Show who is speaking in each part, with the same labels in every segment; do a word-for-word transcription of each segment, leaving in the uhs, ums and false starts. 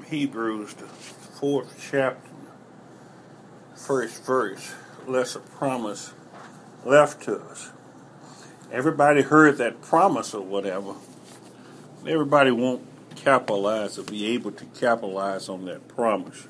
Speaker 1: Hebrews, the fourth chapter, first verse, less a promise left to us. Everybody heard that promise or whatever. Everybody won't capitalize or be able to capitalize on that promise.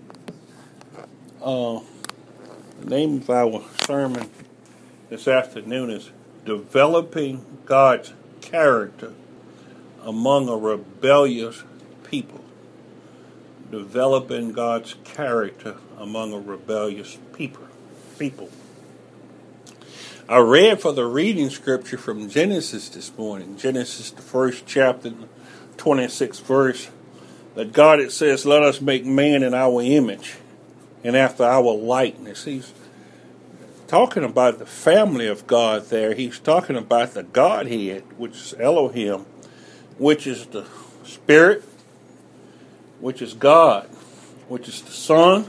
Speaker 1: Uh, the name of our sermon this afternoon is Developing God's Character Among a Rebellious People. Developing God's character among a rebellious people. People. I read for the reading scripture from Genesis this morning. Genesis, the first chapter, twenty-sixth verse. That God, it says, let us make man in our image and after our likeness. He's talking about the family of God there. He's talking about the Godhead, which is Elohim, which is the Spirit, which is God, which is the Son,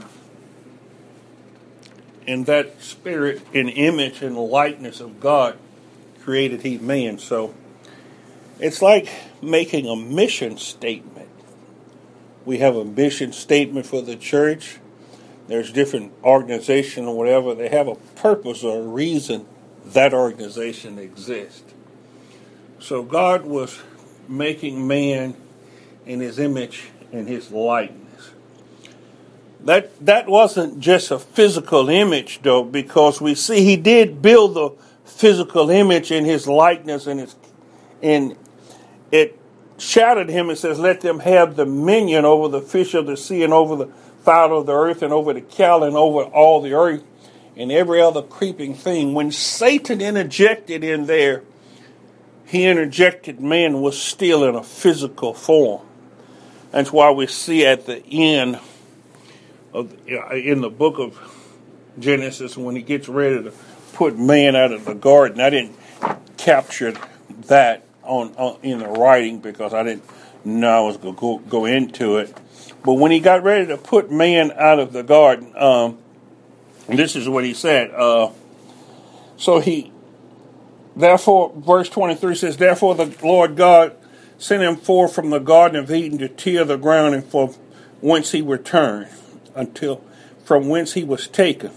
Speaker 1: and that Spirit in image and likeness of God created he man. So it's like making a mission statement. We have a mission statement for the church. There's different organizations or whatever. They have a purpose or a reason that organization exists. So God was making man in his image and his likeness. That that wasn't just a physical image, though, because we see he did build the physical image in his likeness, and his, and it shadowed him. It says, let them have dominion over the fish of the sea and over the fowl of the earth and over the cattle and over all the earth and every other creeping thing. When Satan interjected in there, he interjected man was still in a physical form. That's why we see at the end of in the book of Genesis, when he gets ready to put man out of the garden. I didn't capture that on, on in the writing because I didn't know I was going to go, go into it. But when he got ready to put man out of the garden, um, this is what he said. Uh, so he, therefore, verse twenty-three says, therefore the Lord God sent him forth from the Garden of Eden to till the ground, and from whence he returned, until from whence he was taken.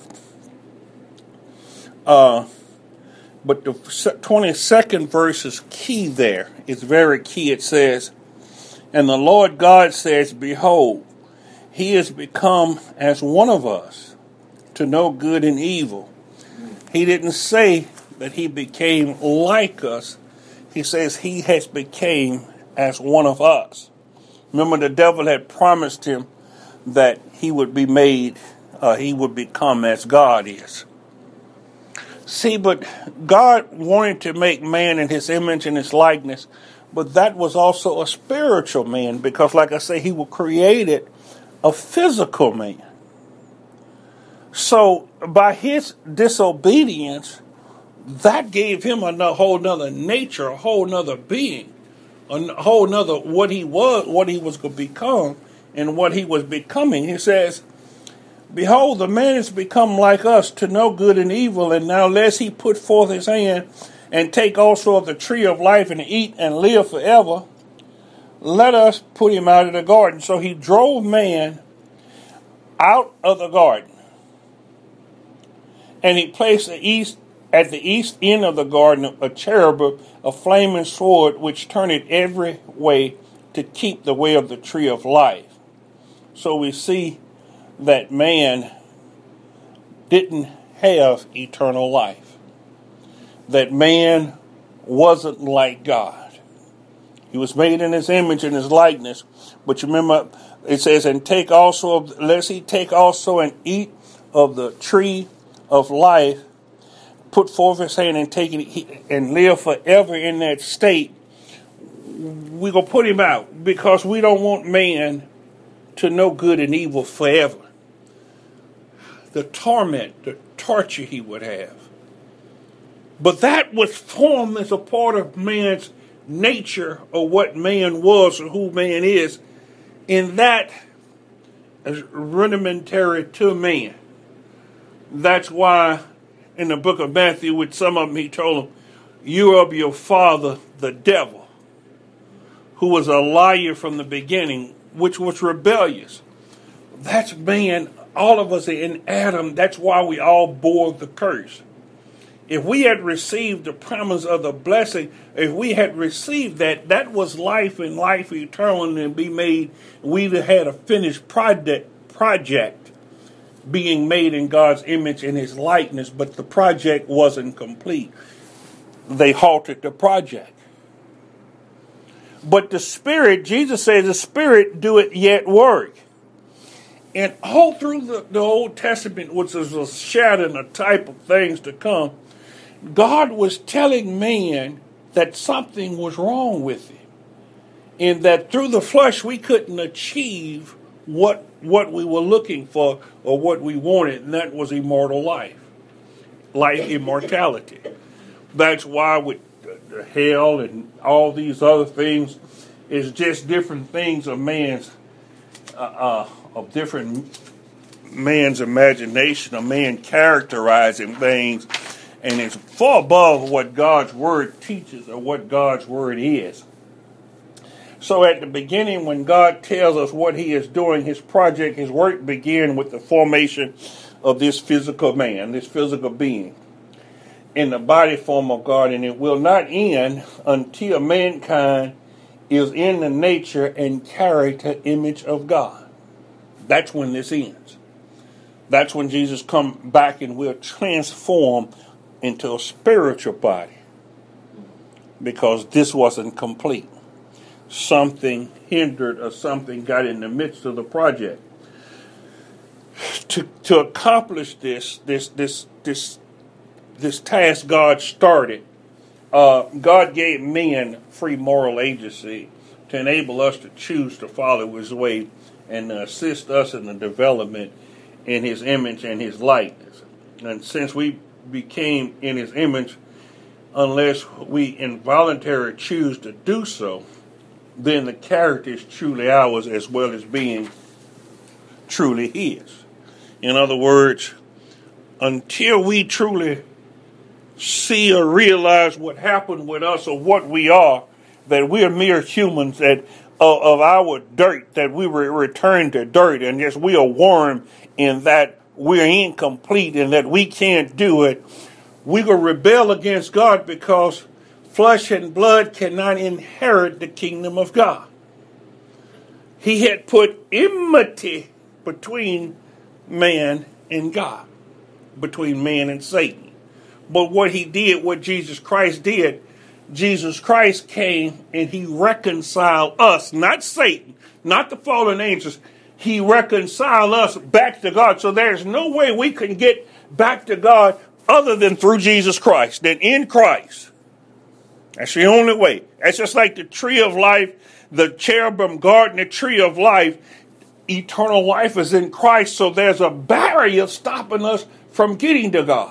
Speaker 1: Uh, but the twenty-second verse is key there. It's very key. It says, and the Lord God says, behold, he is become as one of us to know good and evil. He didn't say that he became like us. He says he has became as one of us. Remember, the devil had promised him that he would be made, uh, he would become as God is. See, but God wanted to make man in his image and his likeness, but that was also a spiritual man, because like I say, he was created a physical man. So by his disobedience, that gave him a whole nother nature, a whole nother being, a whole nother what he was, what he was going to become, and what he was becoming. He says, behold, the man is become like us to know good and evil, and now lest he put forth his hand and take also of the tree of life and eat and live forever, let us put him out of the garden. So he drove man out of the garden, and he placed the east at the east end of the garden a cherubim, a flaming sword, which turneth every way to keep the way of the tree of life. So we see that man didn't have eternal life. That man wasn't like God. He was made in his image and his likeness. But you remember, it says, and take also, of, lest he take also and eat of the tree of life, put forth his hand and take it and live forever in that state. We're going to put him out because we don't want man to know good and evil forever. The torment, the torture he would have. But that was formed as a part of man's nature, or what man was or who man is, in that is rudimentary to man. That's why in the book of Matthew, with some of them, he told them, you are of your father, the devil, who was a liar from the beginning. which was rebellious. That's man, all of us in Adam. That's why we all bore the curse. If we had received the promise of the blessing, if we had received that, that was life and life eternal and be made. We'd have had a finished project, project being made in God's image and his likeness, but the project wasn't complete. They halted the project. But the Spirit, Jesus says, the Spirit doeth yet work. And all through the, the Old Testament, which is a shadow and a type of things to come, God was telling man that something was wrong with him. And that through the flesh we couldn't achieve what, what we were looking for or what we wanted, and that was immortal life. Life, immortality. That's why with the hell and all these other things is just different things of man's uh, uh, of different man's imagination, a man characterizing things, and it's far above what God's word teaches or what God's word is. So at the beginning, when God tells us what he is doing, his project, his work began with the formation of this physical man, this physical being, in the body form of God, and it will not end until mankind is in the nature and character image of God. That's when this ends. That's when Jesus comes back and will transform into a spiritual body, because this wasn't complete. Something hindered or something got in the midst of the project. To to accomplish this this this this this task God started, uh, God gave men free moral agency to enable us to choose to follow his way and to assist us in the development in his image and his likeness. And since we became in his image, unless we involuntarily choose to do so, then the character is truly ours as well as being truly his. In other words, until we truly see or realize what happened with us or what we are, that we are mere humans, that uh, of our dirt, that we were returned to dirt, and yes, we are worm in that we're incomplete and that we can't do it, we will rebel against God, because flesh and blood cannot inherit the kingdom of God. He had put enmity between man and God, between man and Satan. But what he did, what Jesus Christ did, Jesus Christ came and he reconciled us, not Satan, not the fallen angels. He reconciled us back to God. So there's no way we can get back to God other than through Jesus Christ, than in Christ. That's the only way. That's just like the tree of life, the cherubim garden, the tree of life. Eternal life is in Christ, so there's a barrier stopping us from getting to God.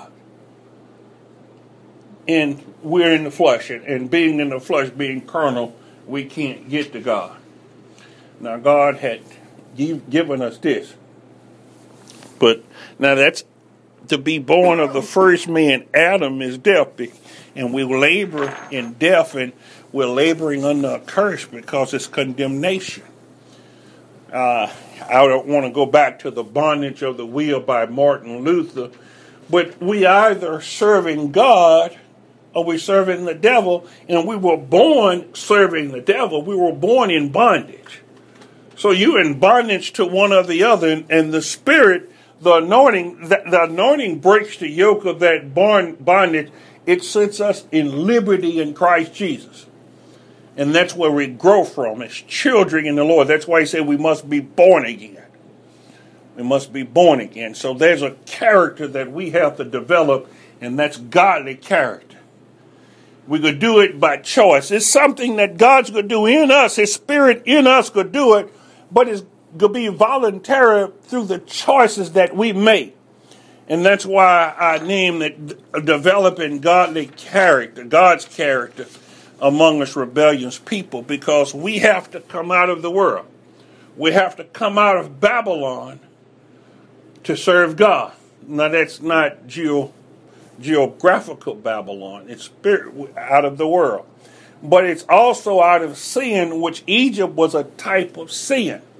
Speaker 1: And we're in the flesh, and, and being in the flesh, being carnal, we can't get to God. Now, God had give, given us this. But now that's to be born of the first man, Adam, is death. And we labor in death, and we're laboring under a curse because it's condemnation. Uh, I don't want to go back to the bondage of the will by Martin Luther, but we either serving God or we're serving the devil, and we were born serving the devil. We were born in bondage. So you're in bondage to one or the other, and, and the Spirit, the anointing, the, the anointing breaks the yoke of that bondage. It sets us in liberty in Christ Jesus. And that's where we grow from, as children in the Lord. That's why he said we must be born again. We must be born again. So there's a character that we have to develop, and that's godly character. We could do it by choice. It's something that God's going to do in us. His Spirit in us could do it, but it's going to be voluntary through the choices that we make. And that's why I named it developing godly character, God's character among us rebellious people, because we have to come out of the world. We have to come out of Babylon to serve God. Now that's not geo, geographical Babylon. It's spirit out of the world. But it's also out of sin, which Egypt was a type of sin.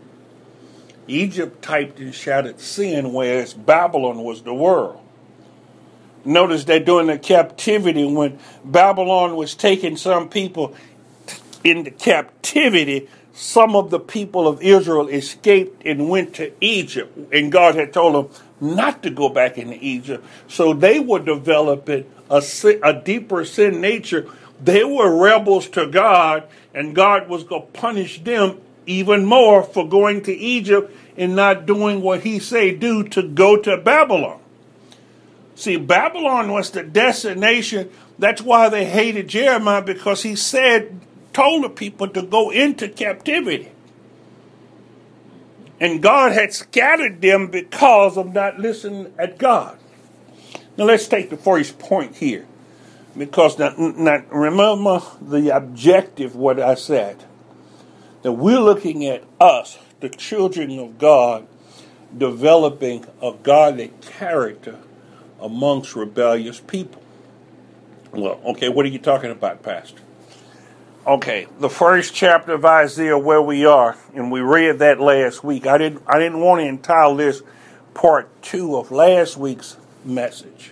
Speaker 1: Egypt typed and shouted sin, whereas Babylon was the world. Notice that during the captivity, when Babylon was taking some people into captivity, some of the people of Israel escaped and went to Egypt. And God had told them not to go back into Egypt. So they were developing a, a deeper sin nature. They were rebels to God, and God was going to punish them even more for going to Egypt and not doing what he said do to go to Babylon. See, Babylon was the destination. That's why they hated Jeremiah, because he said, told the people to go into captivity. And God had scattered them because of not listening at God. Now let's take the first point here. Because now, now remember the objective, what I said. That we're looking at us, the children of God, developing a godly character amongst rebellious people. Well, okay, what are you talking about, Pastor? Okay, the first chapter of Isaiah, where we are, and we read that last week. I didn't I didn't want to entitle this part two of last week's message.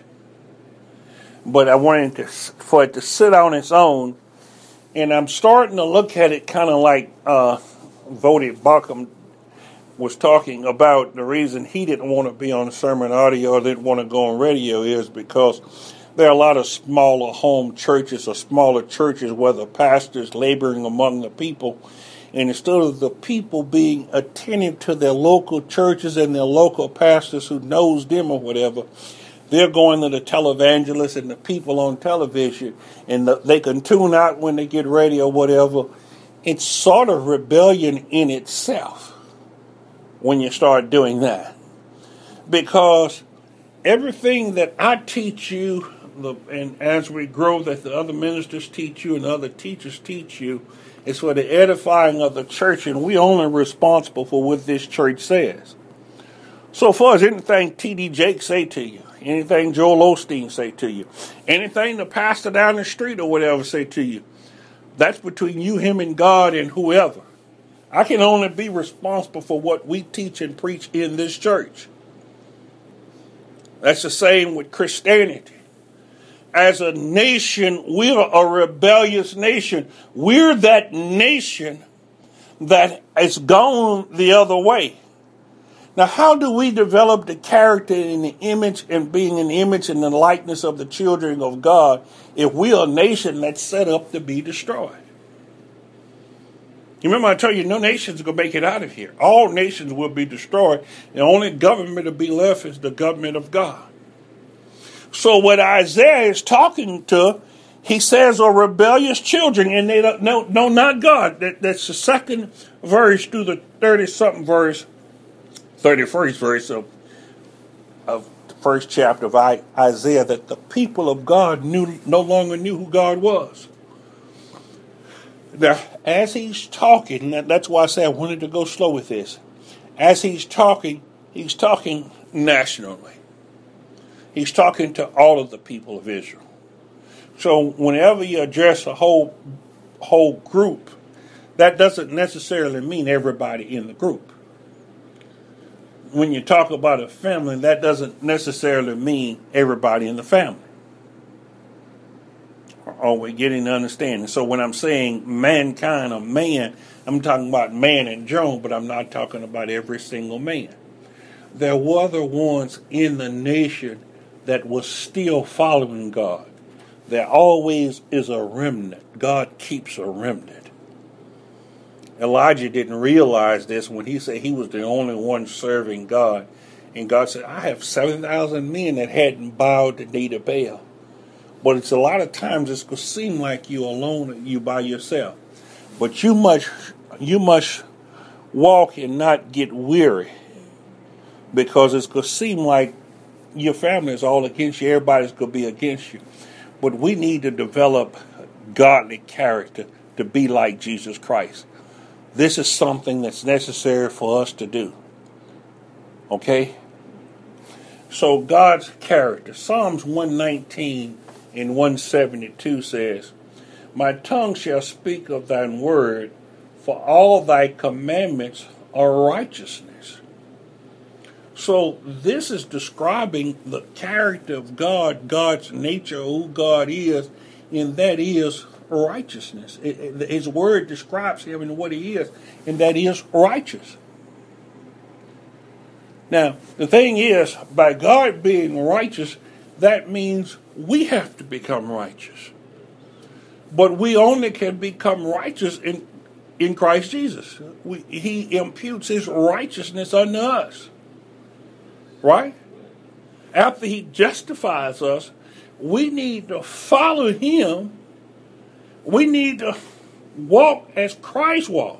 Speaker 1: But I wanted to, for it to sit on its own. And I'm starting to look at it kind of like uh, Voddie Baucham was talking about. The reason he didn't want to be on sermon audio or didn't want to go on radio is because there are a lot of smaller home churches or smaller churches where the pastor's laboring among the people. And instead of the people being attentive to their local churches and their local pastors who knows them or whatever, they're going to the televangelists and the people on television, and the, they can tune out when they get ready or whatever. It's sort of rebellion in itself when you start doing that. Because everything that I teach you, the, and as we grow, that the other ministers teach you and other teachers teach you, is for the edifying of the church, and we're only responsible for what this church says. So far as anything T D Jakes say to you, anything Joel Osteen say to you, anything the pastor down the street or whatever say to you, that's between you, him, and God and whoever. I can only be responsible for what we teach and preach in this church. That's the same with Christianity. As a nation, we're a rebellious nation. We're that nation that has gone the other way. Now, how do we develop the character and the image and being an image and the likeness of the children of God if we are a nation that's set up to be destroyed? You remember I told you no nation's going to make it out of here. All nations will be destroyed. The only government to be left is the government of God. So what Isaiah is talking to, he says, are rebellious children, and they don't, no, no, not God. That, that's the second verse through the thirty-something verse, thirty-first verse of, of the first chapter of Isaiah, that the people of God knew no longer knew who God was. Now, as he's talking, that's why I say I wanted to go slow with this. As he's talking, he's talking nationally. He's talking to all of the people of Israel. So whenever you address a whole whole group, that doesn't necessarily mean everybody in the group. When you talk about a family, that doesn't necessarily mean everybody in the family. Are we getting to understanding? So when I'm saying mankind or man, I'm talking about man and Joan, but I'm not talking about every single man. There were other ones in the nation that was still following God. There always is a remnant. God keeps a remnant. Elijah didn't realize this when he said he was the only one serving God. And God said, I have seven thousand men that hadn't bowed the knee to Baal. But it's a lot of times it's going to seem like you're alone and you by yourself. But you must, you must walk and not get weary. Because it's going to seem like your family is all against you. Everybody's going to be against you. But we need to develop godly character to be like Jesus Christ. This is something that's necessary for us to do. Okay? So God's character. Psalms one nineteen and one seventy-two says, my tongue shall speak of thine word, for all thy commandments are righteousness. So this is describing the character of God, God's nature, who God is, and that is righteousness. It, it, his word describes him and what he is, and that is righteous. Now, the thing is, by God being righteous, that means we have to become righteous. But we only can become righteous in, in Christ Jesus. We, he imputes his righteousness unto us. Right? After he justifies us, we need to follow him. We need to walk as Christ walked.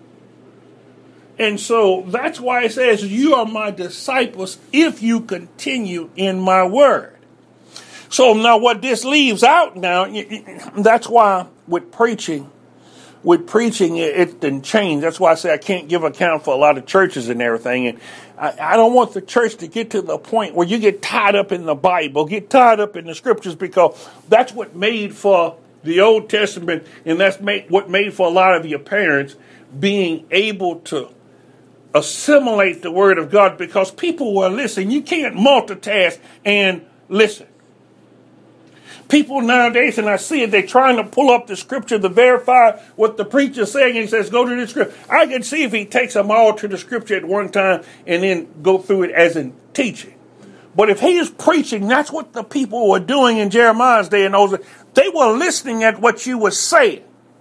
Speaker 1: And so that's why it says, you are my disciples if you continue in my word. So now what this leaves out now, that's why with preaching, with preaching, it, it didn't change. That's why I say I can't give account for a lot of churches and everything. And I, I don't want the church to get to the point where you get tied up in the Bible, get tied up in the scriptures, because that's what made for the Old Testament, and that's made, what made for a lot of your parents being able to assimilate the word of God, because people were listening. You can't multitask and listen. People nowadays, and I see it, they're trying to pull up the scripture to verify what the preacher's saying. And he says, go to the scripture. I can see if he takes them all to the scripture at one time and then go through it as in teaching. But if he is preaching, that's what the people were doing in Jeremiah's day and those. They were listening at what you were saying.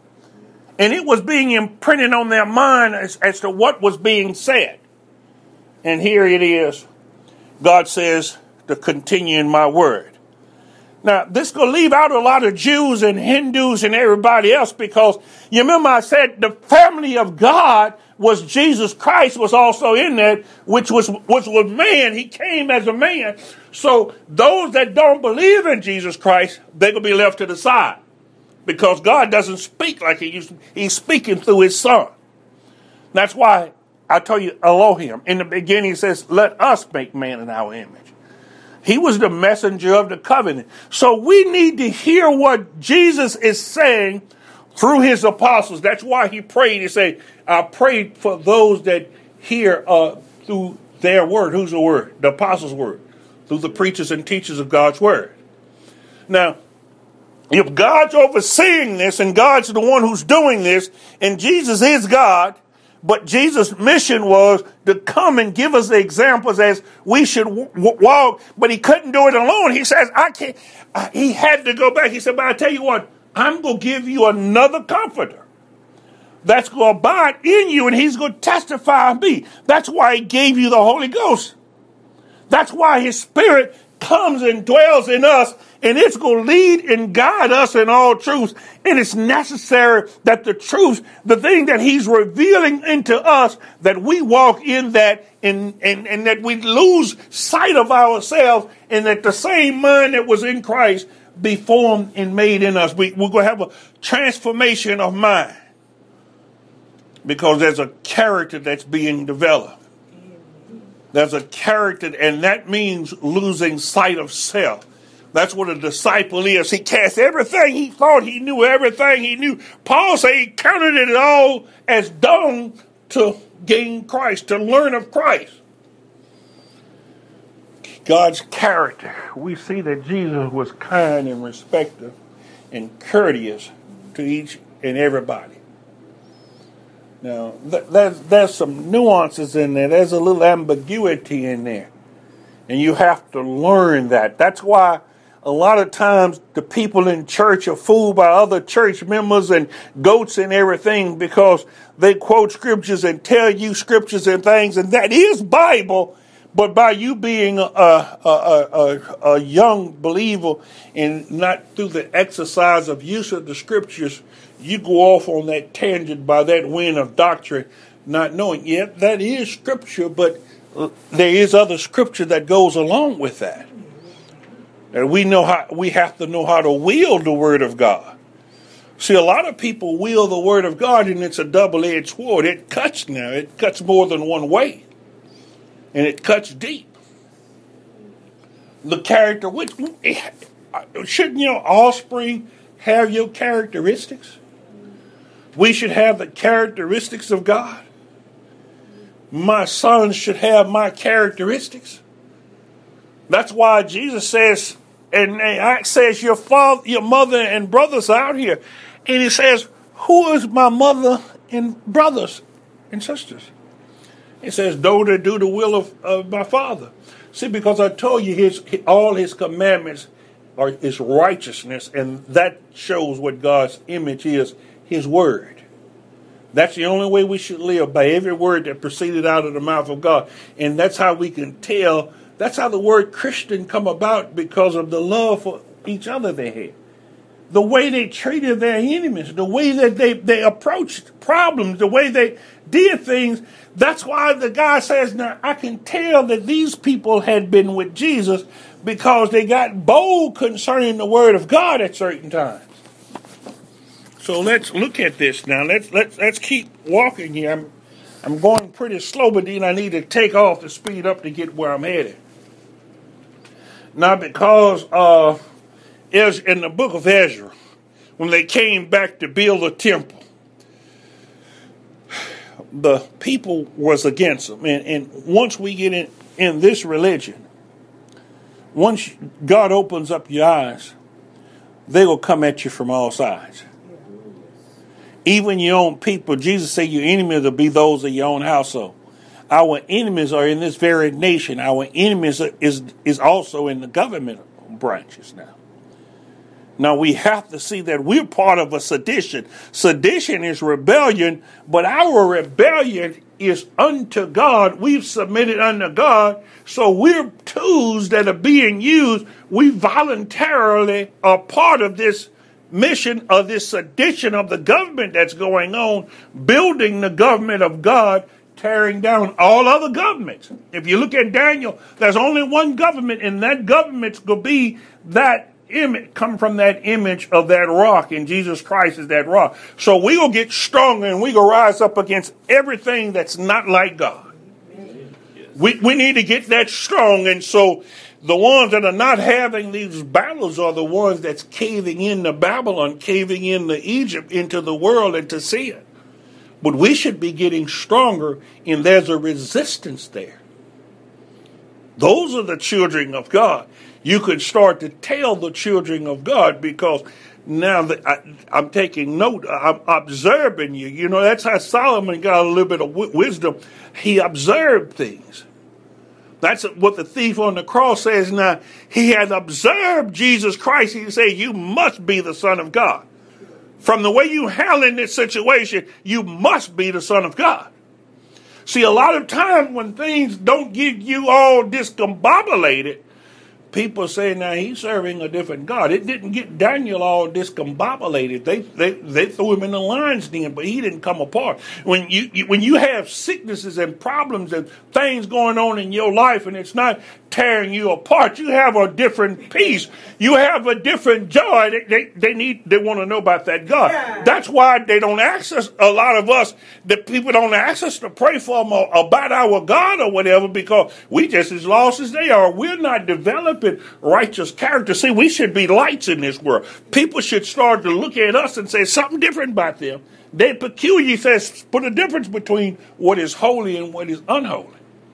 Speaker 1: And it was being imprinted on their mind as, as to what was being said. And here it is. God says to continue in my word. Now, this is going to leave out a lot of Jews and Hindus and everybody else, because you remember I said the family of God was Jesus Christ was also in that, which was, which was man. He came as a man. So those that don't believe in Jesus Christ, they're going to be left to the side, because God doesn't speak like he used to. He's speaking through his son. That's why I tell you, Elohim. In the beginning, he says, let us make man in our image. He was the messenger of the covenant. So we need to hear what Jesus is saying through his apostles. That's why he prayed. He said, I prayed for those that hear uh, through their word. Who's the word? The apostles' word. Through the preachers and teachers of God's word. Now, if God's overseeing this and God's the one who's doing this, and Jesus is God, but Jesus' mission was to come and give us the examples as we should w- w- walk, but he couldn't do it alone. He says, I can't. Uh, he had to go back. He said, but I tell you what, I'm going to give you another comforter that's going to abide in you, and he's going to testify of me. That's why he gave you the Holy Ghost. That's why his Spirit comes and dwells in us, and it's going to lead and guide us in all truths. And it's necessary that the truth, the thing that he's revealing into us, that we walk in that, and, and, and that we lose sight of ourselves, and that the same mind that was in Christ be formed and made in us. We, we're going to have a transformation of mind, because there's a character that's being developed. There's a character, and that means losing sight of self. That's what a disciple is. He cast everything he thought he knew, everything he knew. Paul said he counted it all as dung to gain Christ, to learn of Christ. God's character. We see that Jesus was kind and respectful and courteous to each and everybody. Now, th- there's, there's some nuances in there. There's a little ambiguity in there. And you have to learn that. That's why a lot of times the people in church are fooled by other church members and goats and everything, because they quote scriptures and tell you scriptures and things, and that is Bible. But by you being a, a, a, a, a young believer and not through the exercise of use of the scriptures, you go off on that tangent by that wind of doctrine, not knowing. Yet that is scripture, but there is other scripture that goes along with that. And we know how we have to know how to wield the word of God. See, a lot of people wield the word of God, and it's a double-edged sword. It cuts now. It cuts more than one way. And it cuts deep. The character, which shouldn't your offspring have your characteristics? We should have the characteristics of God. my sons should have my characteristics. That's why Jesus says, and Acts says, your father, your mother and brothers are out here. And he says, who is my mother and brothers and sisters? It says, those that do the will of, of my Father. See, because I told you his all his commandments are his righteousness, and that shows what God's image is, his word. That's the only way we should live, by every word that proceeded out of the mouth of God. And that's how we can tell, that's how the word Christian come about, because of the love for each other they had. The way they treated their enemies, the way that they, they approached problems, the way they did things. That's why the guy says, now I can tell that these people had been with Jesus because they got bold concerning the word of God at certain times. So let's look at this now. Let's let's let's keep walking here. I'm I'm going pretty slow, but then I need to take off to speed up to get where I'm headed. Now, because uh, in the book of Ezra, when they came back to build the temple, the people was against them. And, and once we get in, in this religion, once God opens up your eyes, they will come at you from all sides. Even your own people. Jesus said your enemies will be those of your own household. Our enemies are in this very nation. Our enemies are, is, is also in the government branches now. Now we have to see that we're part of a sedition. Sedition is rebellion, but our rebellion is unto God. We've submitted unto God, so we're tools that are being used. We voluntarily are part of this mission of this sedition of the government that's going on, building the government of God, tearing down all other governments. If you look at Daniel, there's only one government, and that government's going to be that image, come from that image of that rock, and Jesus Christ is that rock. So we will get stronger, and we will rise up against everything that's not like God. We we need to get that strong, and so the ones that are not having these battles are the ones that's caving into Babylon, caving into Egypt, into the world, and to see it. But we should be getting stronger, and there's a resistance there. Those are the children of God. You could start to tell the children of God, because now that I, I'm taking note, I'm observing you. You know, that's how Solomon got a little bit of w- wisdom. He observed things. That's what the thief on the cross says. Now, he had observed Jesus Christ. He said, you must be the Son of God. From the way you handle this situation, you must be the Son of God. See, a lot of times when things don't get you all discombobulated, people say, now he's serving a different God. It didn't get Daniel all discombobulated. They they they threw him in the lion's den, but he didn't come apart. When you, you when you have sicknesses and problems and things going on in your life, and it's not tearing you apart, you have a different peace. You have a different joy. They they, they need they want to know about that God. Yeah. That's why they don't ask us. A lot of us, the people don't ask us to pray for them about our God or whatever, because we just as lost as they are. We're not developing righteous character. See, we should be lights in this world. People should start to look at us and say something different about them. They're peculiar. Says put a difference between what is holy and what is unholy.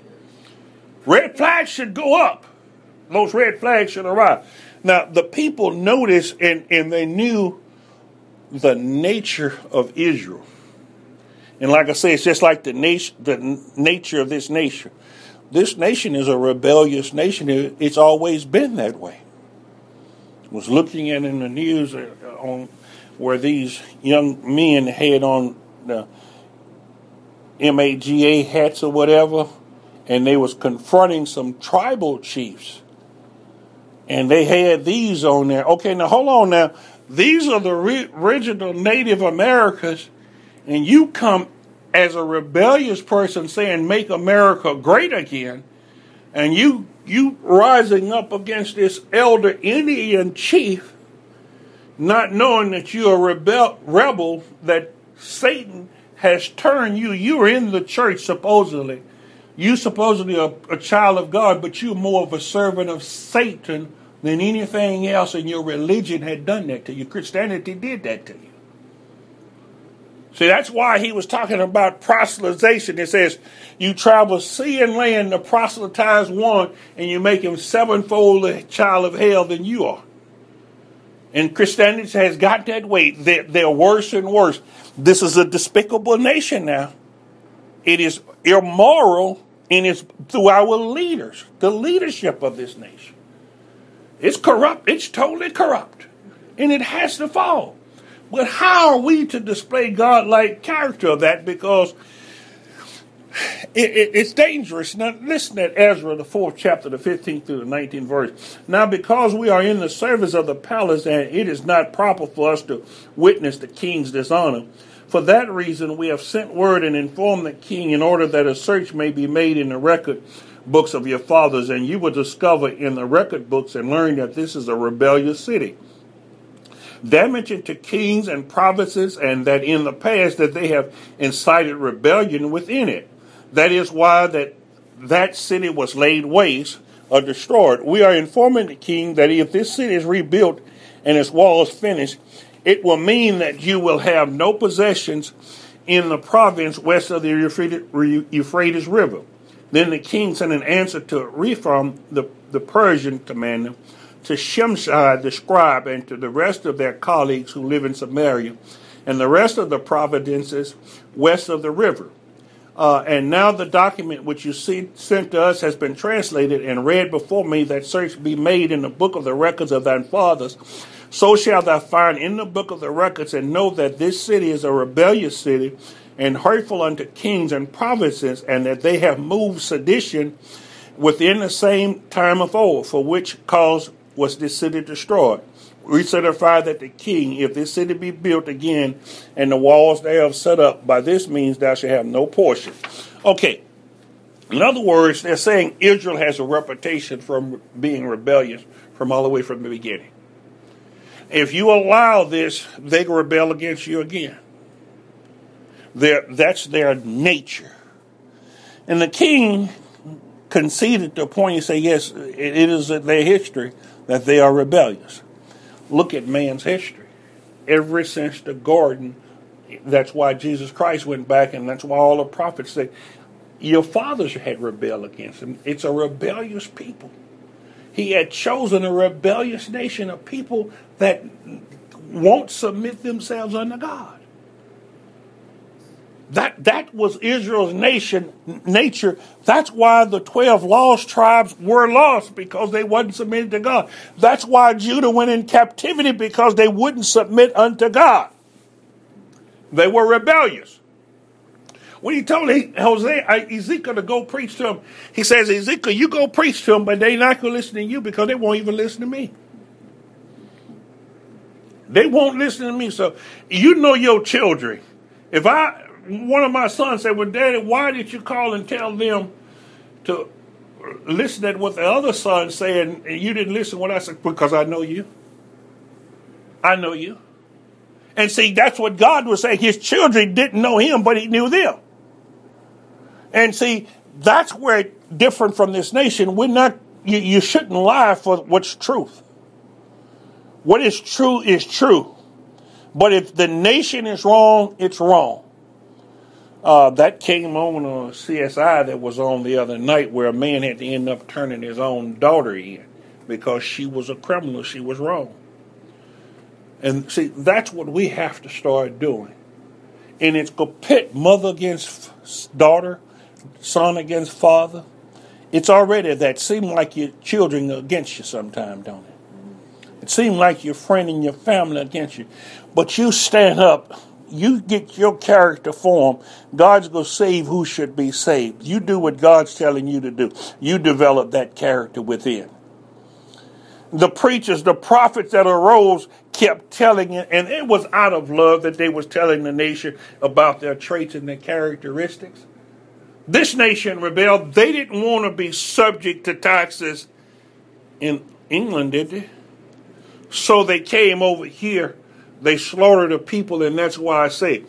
Speaker 1: Red flags should go up. Those red flags should arrive. Now, the people noticed and, and they knew the nature of Israel. And like I say, it's just like the nation, the nature of this nation. This nation is a rebellious nation. It's always been that way. I was looking at in the news on where these young men had on the MAGA hats or whatever, and they was confronting some tribal chiefs. And they had these on there. Okay, now hold on now. These are the re- original Native Americans, and you come as a rebellious person saying, make America great again, and you you rising up against this elder Indian chief, not knowing that you're a rebel, rebel, that Satan has turned you. You're in the church, supposedly. You supposedly are a child of God, but you're more of a servant of Satan than anything else, and your religion had done that to you. Christianity did that to you. See, that's why he was talking about proselytization. It says, you travel sea and land to proselytize one, and you make him sevenfold a child of hell than you are. And Christianity has got that way. They're, they're worse and worse. This is a despicable nation now. It is immoral, and it's through our leaders, the leadership of this nation. It's corrupt. It's totally corrupt. And it has to fall. But how are we to display God-like character of that? Because it, it, it's dangerous. Now, listen at Ezra, the fourth chapter, the fifteenth through the nineteenth verse. Now, because we are in the service of the palace, and it is not proper for us to witness the king's dishonor, for that reason we have sent word and informed the king in order that a search may be made in the record books of your fathers, and you will discover in the record books and learn that this is a rebellious city, damaging to kings and provinces, and that in the past that they have incited rebellion within it. That is why that that city was laid waste or destroyed. We are informing the king that if this city is rebuilt and its walls finished, it will mean that you will have no possessions in the province west of the Euphrates River. Then the king sent an answer to Repham, the, the Persian commander, to Shimshai the scribe, and to the rest of their colleagues who live in Samaria, and the rest of the provinces west of the river. Uh, and now the document which you see sent to us has been translated and read before me, that search be made in the book of the records of thy fathers. So shalt thou find in the book of the records, and know that this city is a rebellious city, and hurtful unto kings and provinces, and that they have moved sedition within the same time of old, for which cause was this city destroyed. We certify that the king, if this city be built again, and the walls thereof set up, by this means thou shalt have no portion. Okay. In other words, they're saying Israel has a reputation for being rebellious from all the way from the beginning. If you allow this, they can rebel against you again. They're, that's their nature. And the king conceded to the point, he said, yes, it is their history that they are rebellious. Look at man's history. Ever since the garden, that's why Jesus Christ went back, and that's why all the prophets say, your fathers had rebelled against him. It's a rebellious people. He had chosen a rebellious nation of people that won't submit themselves unto God. That that was Israel's nation nature. That's why the twelve lost tribes were lost, because they wasn't submitted to God. That's why Judah went in captivity, because they wouldn't submit unto God. They were rebellious. When he told Hosea, Ezekiel to go preach to him, he says, Ezekiel, you go preach to them, but they're not going to listen to you because they won't even listen to me. They won't listen to me. So you know your children. If I, one of my sons said, well, Daddy, why did you call and tell them to listen to what the other son said, and you didn't listen to what I said? Because I know you. I know you. And see, that's what God was saying. His children didn't know him, but he knew them. And see, that's where it's different from this nation. We're not, you, you shouldn't lie for what's truth. What is true is true. But if the nation is wrong, it's wrong. Uh, that came on a C S I that was on the other night, where a man had to end up turning his own daughter in because she was a criminal. She was wrong. And see, that's what we have to start doing. And it's going to pit mother against daughter, son against father. It's already that. Seems like your children are against you sometime, don't it? It seems like your friend and your family against you. But you stand up. You get your character formed. God's going to save who should be saved. You do what God's telling you to do. You develop that character within. The preachers, the prophets that arose kept telling it, and it was out of love that they was telling the nation about their traits and their characteristics. This nation rebelled. They didn't want to be subject to taxes in England, did they? So they came over here. They slaughtered the people, and that's why I say,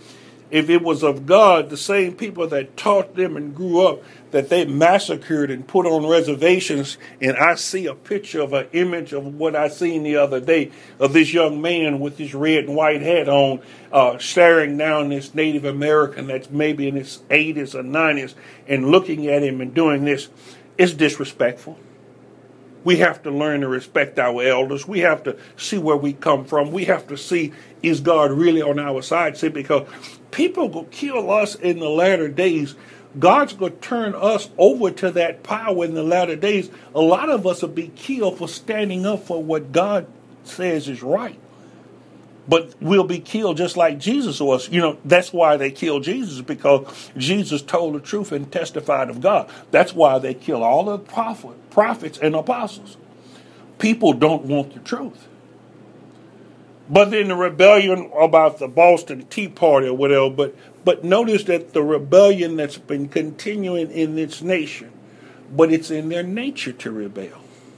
Speaker 1: if it was of God, the same people that taught them and grew up, that they massacred and put on reservations, and I see a picture of an image of what I seen the other day of this young man with his red and white hat on, uh, staring down this Native American that's maybe in his eighties or nineties and looking at him and doing this. It's disrespectful. We have to learn to respect our elders. We have to see where we come from. We have to see, is God really on our side? See, because people will kill us in the latter days. God's going to turn us over to that power in the latter days. A lot of us will be killed for standing up for what God says is right. But we'll be killed just like Jesus was. You know, that's why they killed Jesus, because Jesus told the truth and testified of God. That's why they kill all the prophet, prophets and apostles. People don't want the truth. But then the rebellion about the Boston Tea Party or whatever, but but notice that the rebellion that's been continuing in this nation, but it's in their nature to rebel.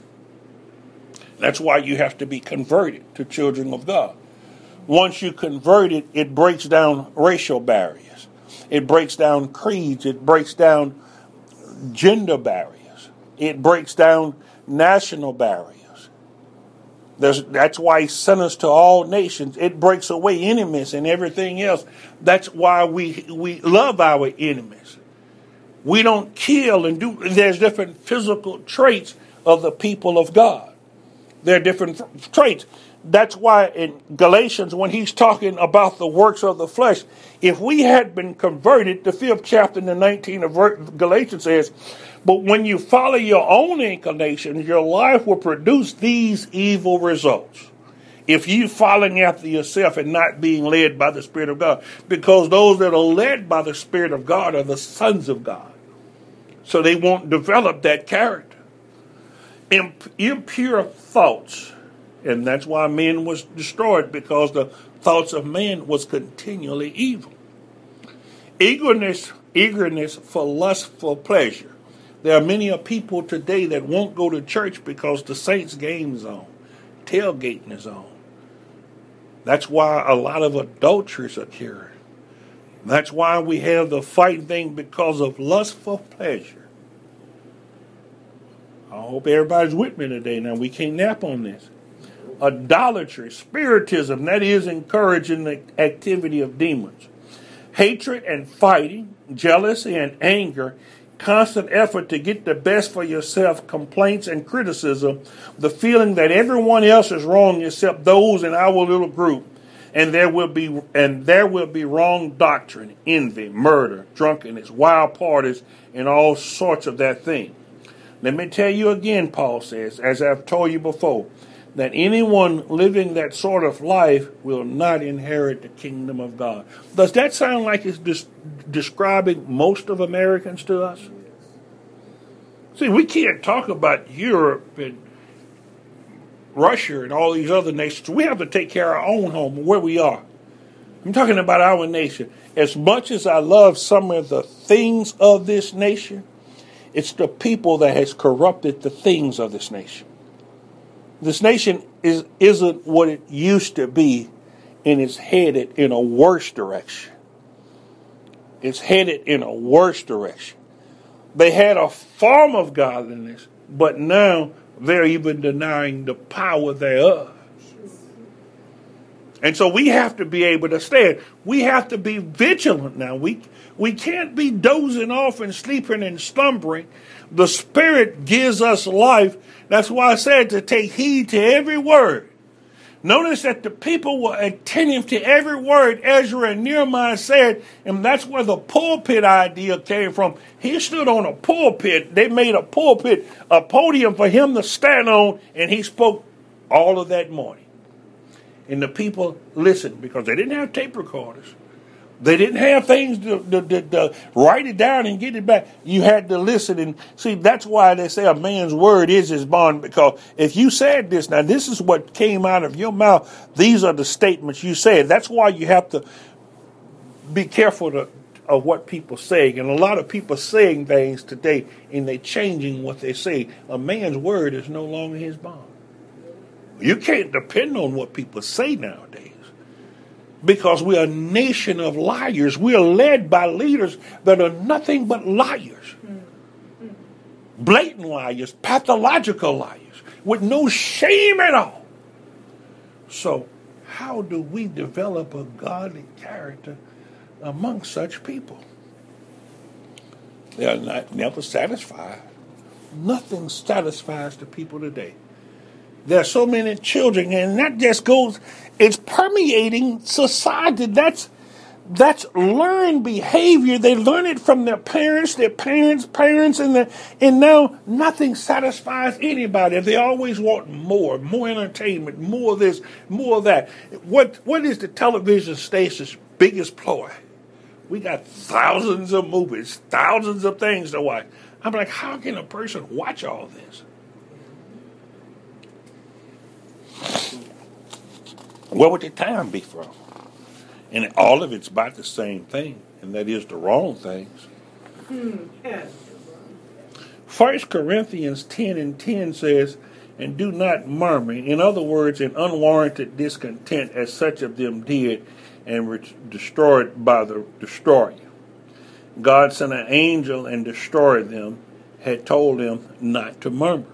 Speaker 1: That's why you have to be converted to children of God. Once you convert it, it breaks down racial barriers. It breaks down creeds. It breaks down gender barriers. It breaks down national barriers. There's, that's why he sent us to all nations. It breaks away enemies and everything else. That's why we we love our enemies. We don't kill and do. There's different physical traits of the people of God. There are different traits. That's why in Galatians, when he's talking about the works of the flesh, if we had been converted, the fifth chapter and the nineteenth of Galatians says, but when you follow your own inclinations, your life will produce these evil results. If you following after yourself and not being led by the Spirit of God, because those that are led by the Spirit of God are the sons of God. So they won't develop that character. Imp- impure thoughts. And that's why men was destroyed, because the thoughts of men was continually evil. Eagerness, eagerness for lustful pleasure. There are many of people today that won't go to church because the Saints game is on. Tailgating is on. That's why a lot of adulteries occur. That's why we have the fighting thing, because of lustful pleasure. I hope everybody's with me today. Now, we can't nap on this. Idolatry, spiritism, that is encouraging the activity of demons. Hatred and fighting, jealousy and anger, constant effort to get the best for yourself, complaints and criticism, the feeling that everyone else is wrong except those in our little group, and there will be and there will be wrong doctrine, envy, murder, drunkenness, wild parties, and all sorts of that thing. Let me tell you again, Paul says, as I've told you before, that anyone living that sort of life will not inherit the kingdom of God. Does that sound like it's des- describing most of Americans to us? See, we can't talk about Europe and Russia and all these other nations. We have to take care of our own home, where we are. I'm talking about our nation. As much as I love some of the things of this nation, it's the people that has corrupted the things of this nation. This nation is, isn't what it used to be, and it's headed in a worse direction. It's headed in a worse direction. They had a form of godliness, but now they're even denying the power thereof. And so we have to be able to stand. We have to be vigilant now. We, we can't be dozing off and sleeping and slumbering. The Spirit gives us life. That's why I said to take heed to every word. Notice that the people were attentive to every word Ezra and Nehemiah said, and that's where the pulpit idea came from. He stood on a pulpit. They made a pulpit, a podium for him to stand on, and he spoke all of that morning. And the people listened, because they didn't have tape recorders. They didn't have things to, to, to, to write it down and get it back. You had to listen. And see, that's why they say a man's word is his bond. Because if you said this, now this is what came out of your mouth. These are the statements you said. That's why you have to be careful to, of what people say. And a lot of people saying things today, and they're changing what they say. A man's word is no longer his bond. You can't depend on what people say nowadays. because we are a nation of liars. We are led by leaders that are nothing but liars. Blatant liars, pathological liars, with no shame at all. So, how do we develop a godly character among such people? They are not, never satisfied. Nothing satisfies the people today. There are so many children, and that just goes, it's permeating society. That's that's learned behavior. They learn it from their parents, their parents' parents, and the, and now nothing satisfies anybody. They always want more, more entertainment, more of this, more of that. What what is the television station's biggest ploy? We got thousands of movies, thousands of things to watch. I'm like, how can a person watch all this? Where would the time be from? And all of it's about the same thing, and that is the wrong things. First Corinthians ten and ten says, and do not murmur. In other words, an unwarranted discontent as such of them did, and were destroyed by the destroyer. God sent an angel and destroyed them, had told them not to murmur.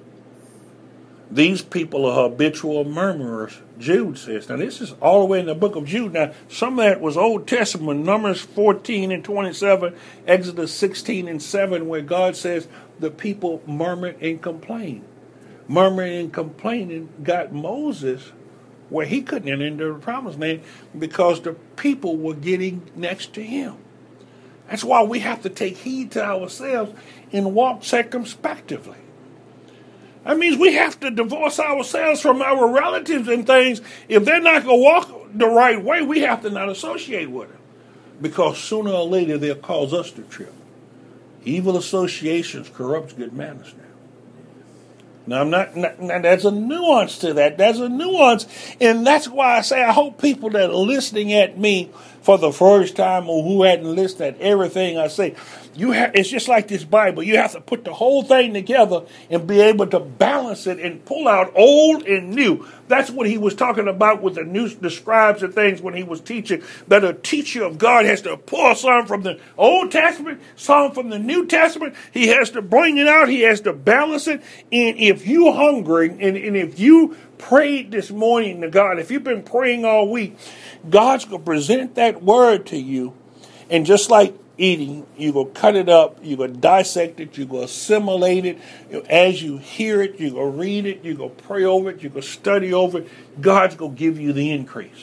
Speaker 1: These people are habitual murmurers, Jude says. Now, this is all the way in the book of Jude. Now, some of that was Old Testament, Numbers fourteen and twenty-seven, Exodus sixteen and seven, where God says the people murmured and complained. Murmuring and complaining got Moses where he couldn't enter into the promised land because the people were getting next to him. That's why we have to take heed to ourselves and walk circumspectively. That means we have to divorce ourselves from our relatives and things. If they're not going to walk the right way, we have to not associate with them. Because sooner or later they'll cause us to trip. Evil associations corrupts good manners now. Now, I'm not, not, now, there's a nuance to that. There's a nuance. And that's why I say I hope people that are listening at me for the first time or who hadn't listened at everything I say, you have, it's just like this Bible. You have to put the whole thing together and be able to balance it and pull out old and new. That's what he was talking about with the new the scribes and things when he was teaching, that a teacher of God has to pull some from the Old Testament, some from the New Testament. He has to bring it out. He has to balance it. And if you're hungry and, and if you prayed this morning to God, if you've been praying all week, God's going to present that word to you. And just like eating, you're going to cut it up, you're going to dissect it, you're going to assimilate it. As you hear it, you're going to read it, you're going to pray over it, you're going to study over it. God's going to give you the increase.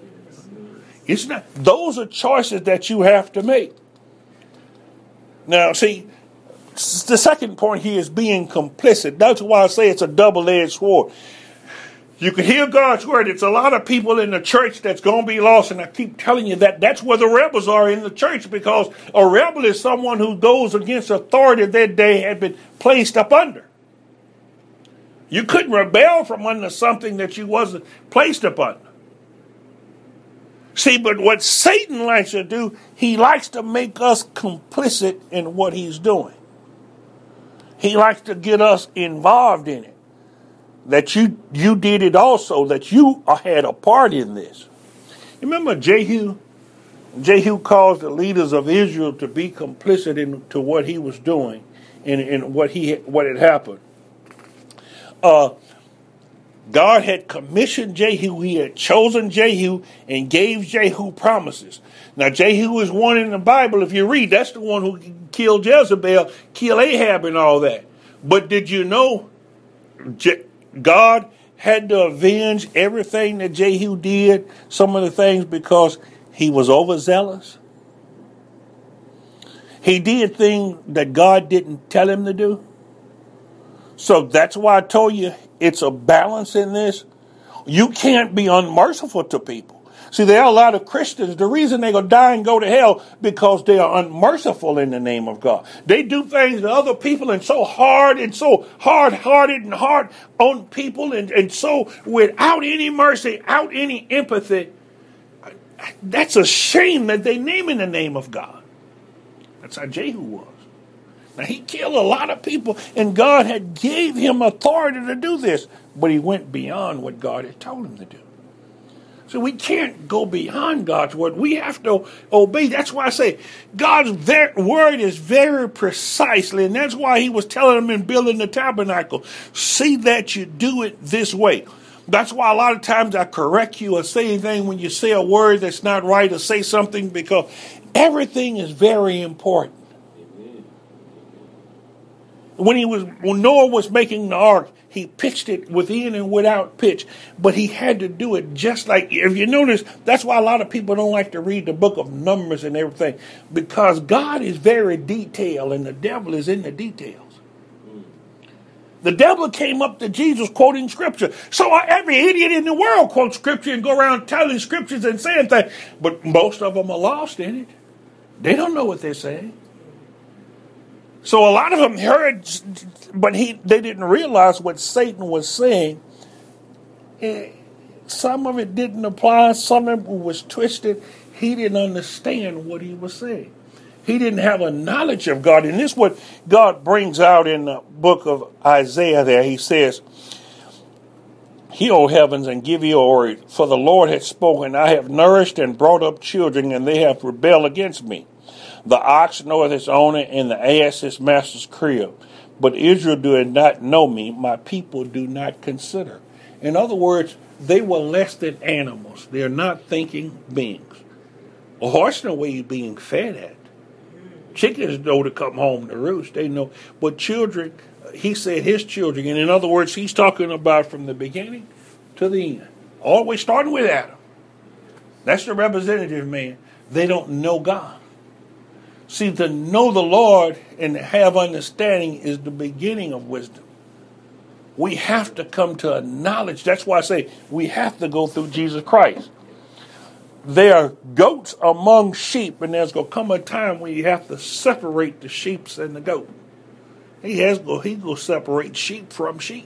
Speaker 1: It's not, those are choices that you have to make. Now, see, the second point here is being complicit. That's why I say it's a double-edged sword. You can hear God's word. It's a lot of people in the church that's going to be lost. And I keep telling you that that's where the rebels are in the church, because a rebel is someone who goes against authority that they had been placed up under. You couldn't rebel from under something that you wasn't placed up under. See, but what Satan likes to do, he likes to make us complicit in what he's doing. He likes to get us involved in it. That you you did it also, that you had a part in this. Remember Jehu? Jehu caused the leaders of Israel to be complicit in to what he was doing and, and what he what had happened. Uh, God had commissioned Jehu. He had chosen Jehu and gave Jehu promises. Now, Jehu is one in the Bible. If you read, that's the one who killed Jezebel, killed Ahab and all that. But did you know Je- God had to avenge everything that Jehu did, some of the things, because he was overzealous? He did things that God didn't tell him to do. So that's why I told you it's a balance in this. You can't be unmerciful to people. See, there are a lot of Christians, the reason they're going to die and go to hell, because they are unmerciful in the name of God. They do things to other people and so hard and so hard-hearted and hard on people and, and so without any mercy, without any empathy. That's a shame that they name in the name of God. That's how Jehu was. Now, he killed a lot of people, and God had gave him authority to do this, but he went beyond what God had told him to do. So we can't go beyond God's word. We have to obey. That's why I say God's word is very precisely, and that's why he was telling them in building the tabernacle, see that you do it this way. That's why a lot of times I correct you or say anything when you say a word that's not right or say something, because everything is very important. When he was, when Noah was making the ark, he pitched it within and without pitch, but he had to do it just like, if you notice, that's why a lot of people don't like to read the book of Numbers and everything, because God is very detailed and the devil is in the details. The devil came up to Jesus quoting scripture. So every idiot in the world quotes scripture and go around telling scriptures and saying things, but most of them are lost in it. They don't know what they're saying. So a lot of them heard, but he they didn't realize what Satan was saying. Some of it didn't apply. Some of it was twisted. He didn't understand what he was saying. He didn't have a knowledge of God. And this is what God brings out in the book of Isaiah there. He says, Hear, O heavens, and give your word. For the Lord hath spoken. I have nourished and brought up children, and they have rebelled against me. The ox knoweth his owner, and the ass his master's crib. But Israel doeth not know me, my people do not consider. In other words, they were less than animals. They're not thinking beings. A horse know where he's being fed at. Chickens know to come home to roost. They know. But children, he said his children, and in other words, he's talking about from the beginning to the end. Always starting with Adam. That's the representative man. They don't know God. See, to know the Lord and have understanding is the beginning of wisdom. We have to come to a knowledge. That's why I say we have to go through Jesus Christ. There are goats among sheep, and there's going to come a time when you have to separate the sheep and the goat. He has go. He will separate sheep from sheep.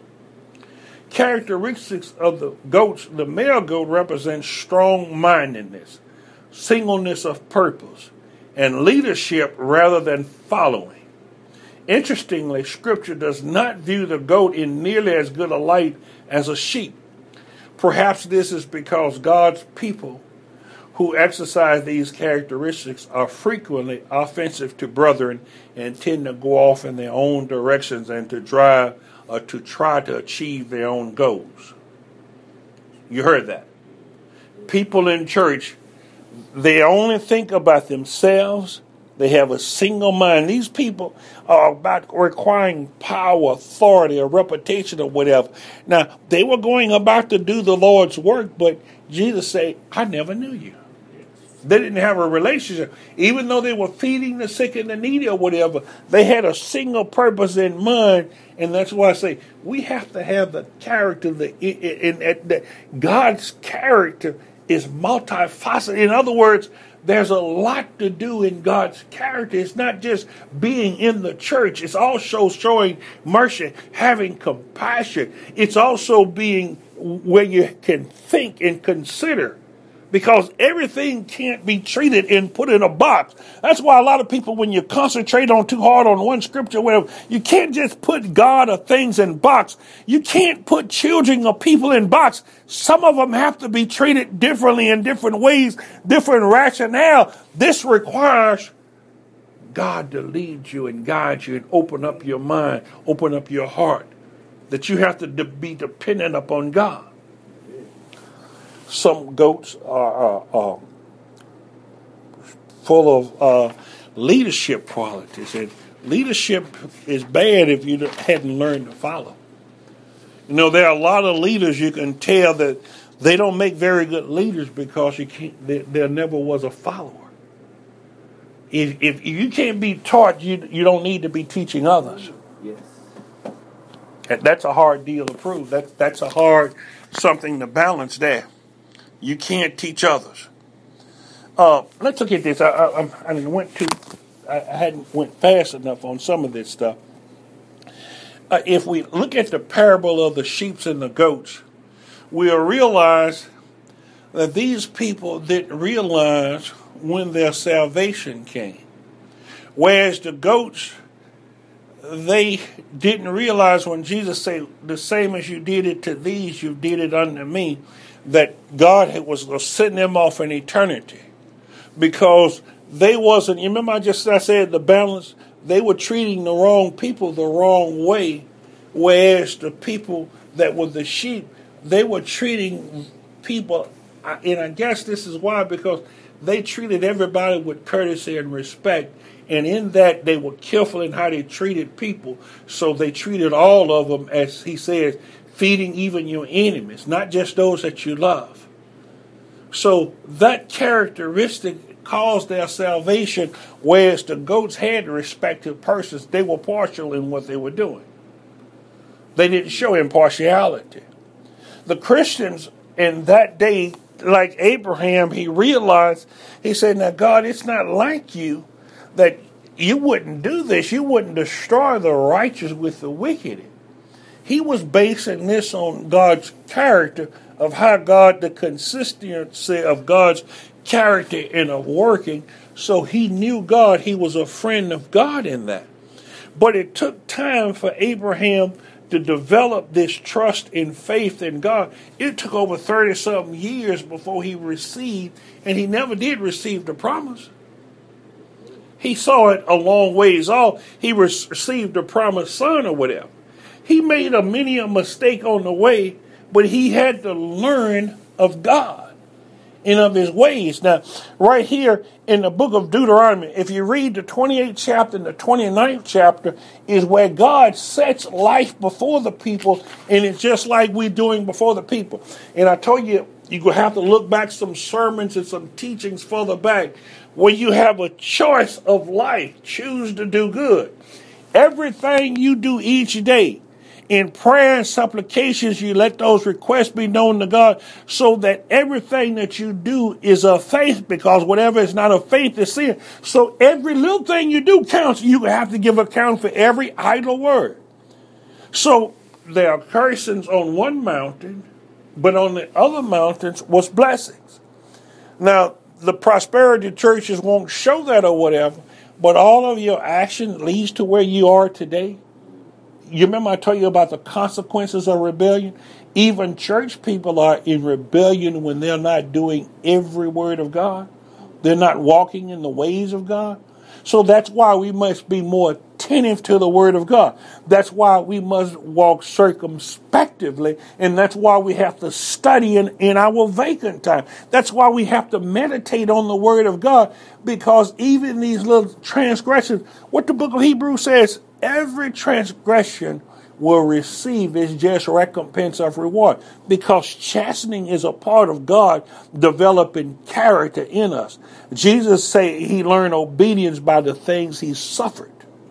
Speaker 1: Characteristics of the goats: the male goat represents strong-mindedness, singleness of purpose, and leadership rather than following. Interestingly, Scripture does not view the goat in nearly as good a light as a sheep. Perhaps this is because God's people who exercise these characteristics are frequently offensive to brethren and tend to go off in their own directions and to drive or to try to achieve their own goals. You heard that. People in church, they only think about themselves. They have a single mind. These people are about requiring power, authority, or reputation or whatever. Now, they were going about to do the Lord's work, but Jesus said, I never knew you. They didn't have a relationship. Even though they were feeding the sick and the needy or whatever, they had a single purpose in mind. And that's why I say we have to have the character, the, in, in, the God's character is multifaceted. In other words, there's a lot to do in God's character. It's not just being in the church. It's also showing mercy, having compassion. It's also being where you can think and consider. Because everything can't be treated and put in a box. That's why a lot of people, when you concentrate on too hard on one scripture, whatever, you can't just put God or things in box. You can't put children or people in box. Some of them have to be treated differently in different ways, different rationale. This requires God to lead you and guide you and open up your mind, open up your heart, that you have to de- be dependent upon God. Some goats are uh, uh, full of uh, leadership qualities, and leadership is bad if you hadn't learned to follow. You know, there are a lot of leaders you can tell that they don't make very good leaders because you can't. There, there never was a follower. If, if you can't be taught, you you don't need to be teaching others. Yes, and that's a hard deal to prove. That that's a hard something to balance there. You can't teach others. Uh, let's look at this. I, I, I went too. I hadn't went fast enough on some of this stuff. Uh, if we look at the parable of the sheep and the goats, we'll realize that these people didn't realize when their salvation came, whereas the goats, they didn't realize when Jesus said, "The same as you did it to these, you did it unto me." that God was going to send them off in eternity because they wasn't, you remember I just I said the balance, they were treating the wrong people the wrong way, whereas the people that were the sheep, they were treating people, and I guess this is why, because they treated everybody with courtesy and respect, and in that they were careful in how they treated people, so they treated all of them, as he says, feeding even your enemies, not just those that you love. So that characteristic caused their salvation, whereas the goats had respective persons. They were partial in what they were doing. They didn't show impartiality. The Christians in that day, like Abraham, he realized, he said, now God, it's not like you that you wouldn't do this. You wouldn't destroy the righteous with the wicked. He was basing this on God's character, of how God, the consistency of God's character and of working. So he knew God. He was a friend of God in that. But it took time for Abraham to develop this trust and faith in God. It took over thirty-something years before he received, and he never did receive the promise. He saw it a long ways off. He received the promised son or whatever. He made a many a mistake on the way, but he had to learn of God and of his ways. Now, right here in the book of Deuteronomy, if you read the twenty-eighth chapter and the twenty-ninth chapter, is where God sets life before the people, and it's just like we're doing before the people. And I told you, you're going to have to look back some sermons and some teachings further back, where you have a choice of life. Choose to do good. Everything you do each day, in prayer and supplications, you let those requests be known to God, so that everything that you do is of faith, because whatever is not of faith is sin. So every little thing you do counts. You have to give account for every idle word. So there are cursings on one mountain, but on the other mountains was blessings. Now, the prosperity churches won't show that or whatever, but all of your action leads to where you are today. You remember I told you about the consequences of rebellion? Even church people are in rebellion when they're not doing every word of God. They're not walking in the ways of God. So that's why we must be more attentive to the word of God. That's why we must walk circumspectively, and that's why we have to study in, in our vacant time. That's why we have to meditate on the word of God, because even these little transgressions, what the book of Hebrews says, every transgression will receive its just recompense of reward, because chastening is a part of God developing character in us. Jesus said he learned obedience by the things he suffered.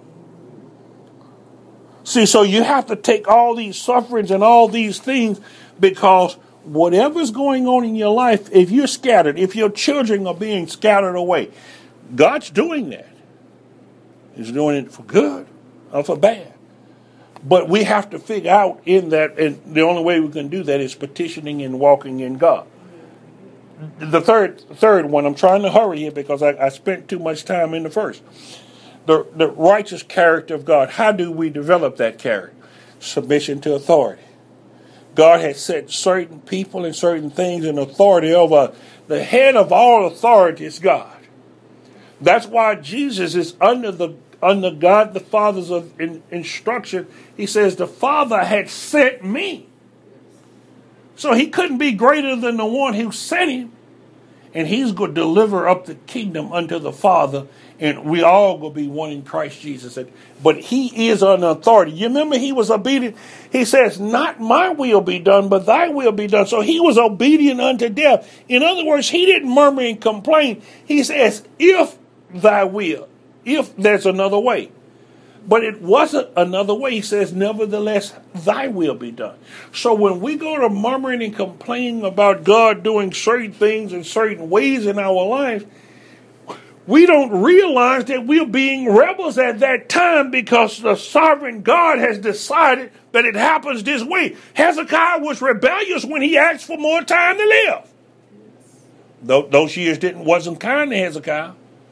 Speaker 1: See, so you have to take all these sufferings and all these things, because whatever's going on in your life, if you're scattered, if your children are being scattered away, God's doing that. He's doing it for good or for bad. But we have to figure out in that, and the only way we can do that is petitioning and walking in God. The third third one, I'm trying to hurry here because I, I spent too much time in the first. The, the righteous character of God. How do we develop that character? Submission to authority. God has set certain people and certain things in authority over. The head of all authority is God. That's why Jesus is under the under God the Father's of in, instruction. He says, the Father had sent me. So he couldn't be greater than the one who sent him. And he's going to deliver up the kingdom unto the Father. And we all going to be one in Christ Jesus. But he is an authority. You remember he was obedient. He says, not my will be done, but thy will be done. So he was obedient unto death. In other words, he didn't murmur and complain. He says, if thy will. If there's another way. But it wasn't another way. He says, nevertheless, thy will be done. So when we go to murmuring and complaining about God doing certain things in certain ways in our life, we don't realize that we're being rebels at that time, because the sovereign God has decided that it happens this way. Hezekiah was rebellious when he asked for more time to live. Those years didn't wasn't kind to Hezekiah.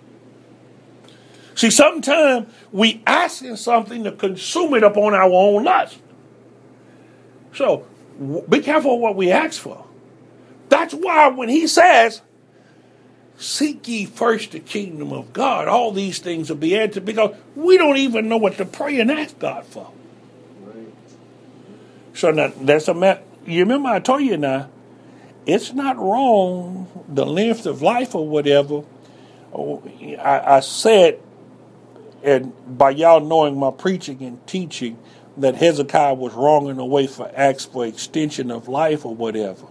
Speaker 1: See, sometimes we asking something to consume it upon our own lust. So be careful what we ask for. That's why when he says, seek ye first the kingdom of God, all these things will be added, because we don't even know what to pray and ask God for. Right. So now, that's a matter. You remember I told you now, it's not wrong, the length of life or whatever. I, I said, and by y'all knowing my preaching and teaching, that Hezekiah was wrong in the way for acts for extension of life or whatever.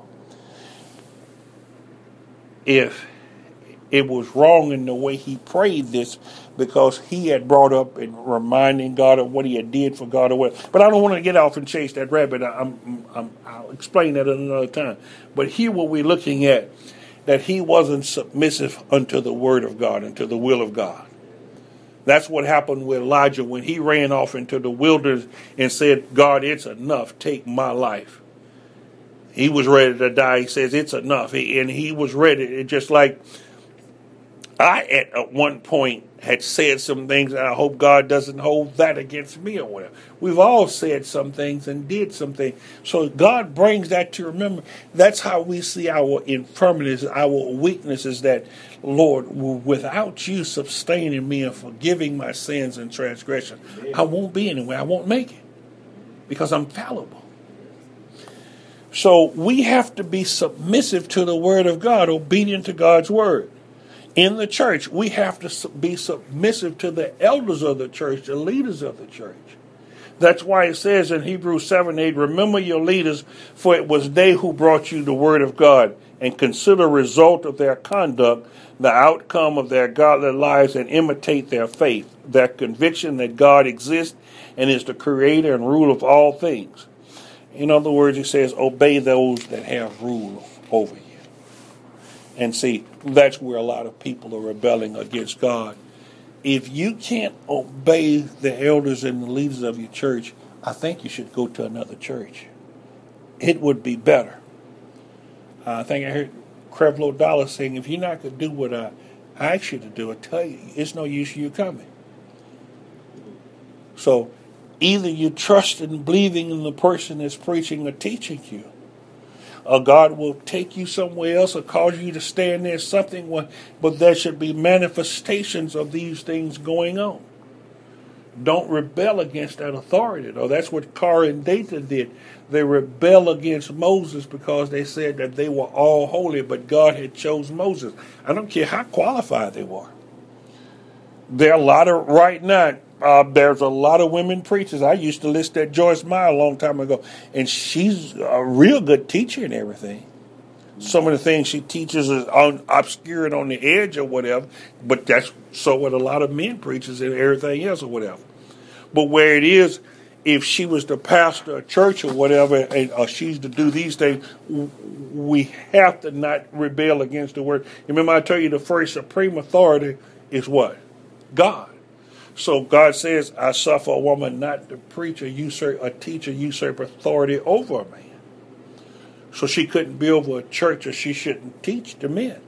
Speaker 1: If it was wrong in the way he prayed this, because he had brought up and reminding God of what he had did for God or whatever. But I don't want to get off and chase that rabbit. I'm, I'm, I'll explain that at another time. But here what we're looking at, that he wasn't submissive unto the word of God, unto the will of God. That's what happened with Elijah when he ran off into the wilderness and said, God, it's enough. Take my life. He was ready to die. He says, it's enough. He, and he was ready. It just like I, at, at one point, had said some things, and I hope God doesn't hold that against me or whatever. We've all said some things and did some things. So God brings that to remember. That's how we see our infirmities, our weaknesses, that, Lord, without you sustaining me and forgiving my sins and transgressions, I won't be anywhere. I won't make it because I'm fallible. So we have to be submissive to the word of God, obedient to God's word. In the church, we have to be submissive to the elders of the church, the leaders of the church. That's why it says in Hebrews seven eight, remember your leaders, for it was they who brought you the word of God, and consider the result of their conduct, the outcome of their godly lives, and imitate their faith, their conviction that God exists and is the creator and ruler of all things. In other words, it says, obey those that have rule over you. And see, that's where a lot of people are rebelling against God. If you can't obey the elders and the leaders of your church, I think you should go to another church. It would be better. Uh, I think I heard Creflo Dollar saying, if you're not going to do what I ask you to do, I tell you, it's no use you coming. So either you trust and believing in the person that's preaching or teaching you, or God will take you somewhere else or cause you to stand there something, but there should be manifestations of these things going on. Don't rebel against that authority, though. That's what Korah and Dathan did. They rebelled against Moses because they said that they were all holy, but God had chose Moses. I don't care how qualified they were. There are a lot of, right now, Uh, there's a lot of women preachers. I used to listen to Joyce Meyer a long time ago, and she's a real good teacher and everything. Some of the things she teaches is on, obscure and on the edge or whatever, but that's so with a lot of men preachers and everything else or whatever. But where it is, if she was to pastor a church or whatever, and, or she's to do these things, we have to not rebel against the word. Remember I told you the first supreme authority is what? God. So God says, I suffer a woman not to preach or usurp, a teacher usurp authority over a man. So she couldn't be over a church, or she shouldn't teach the men.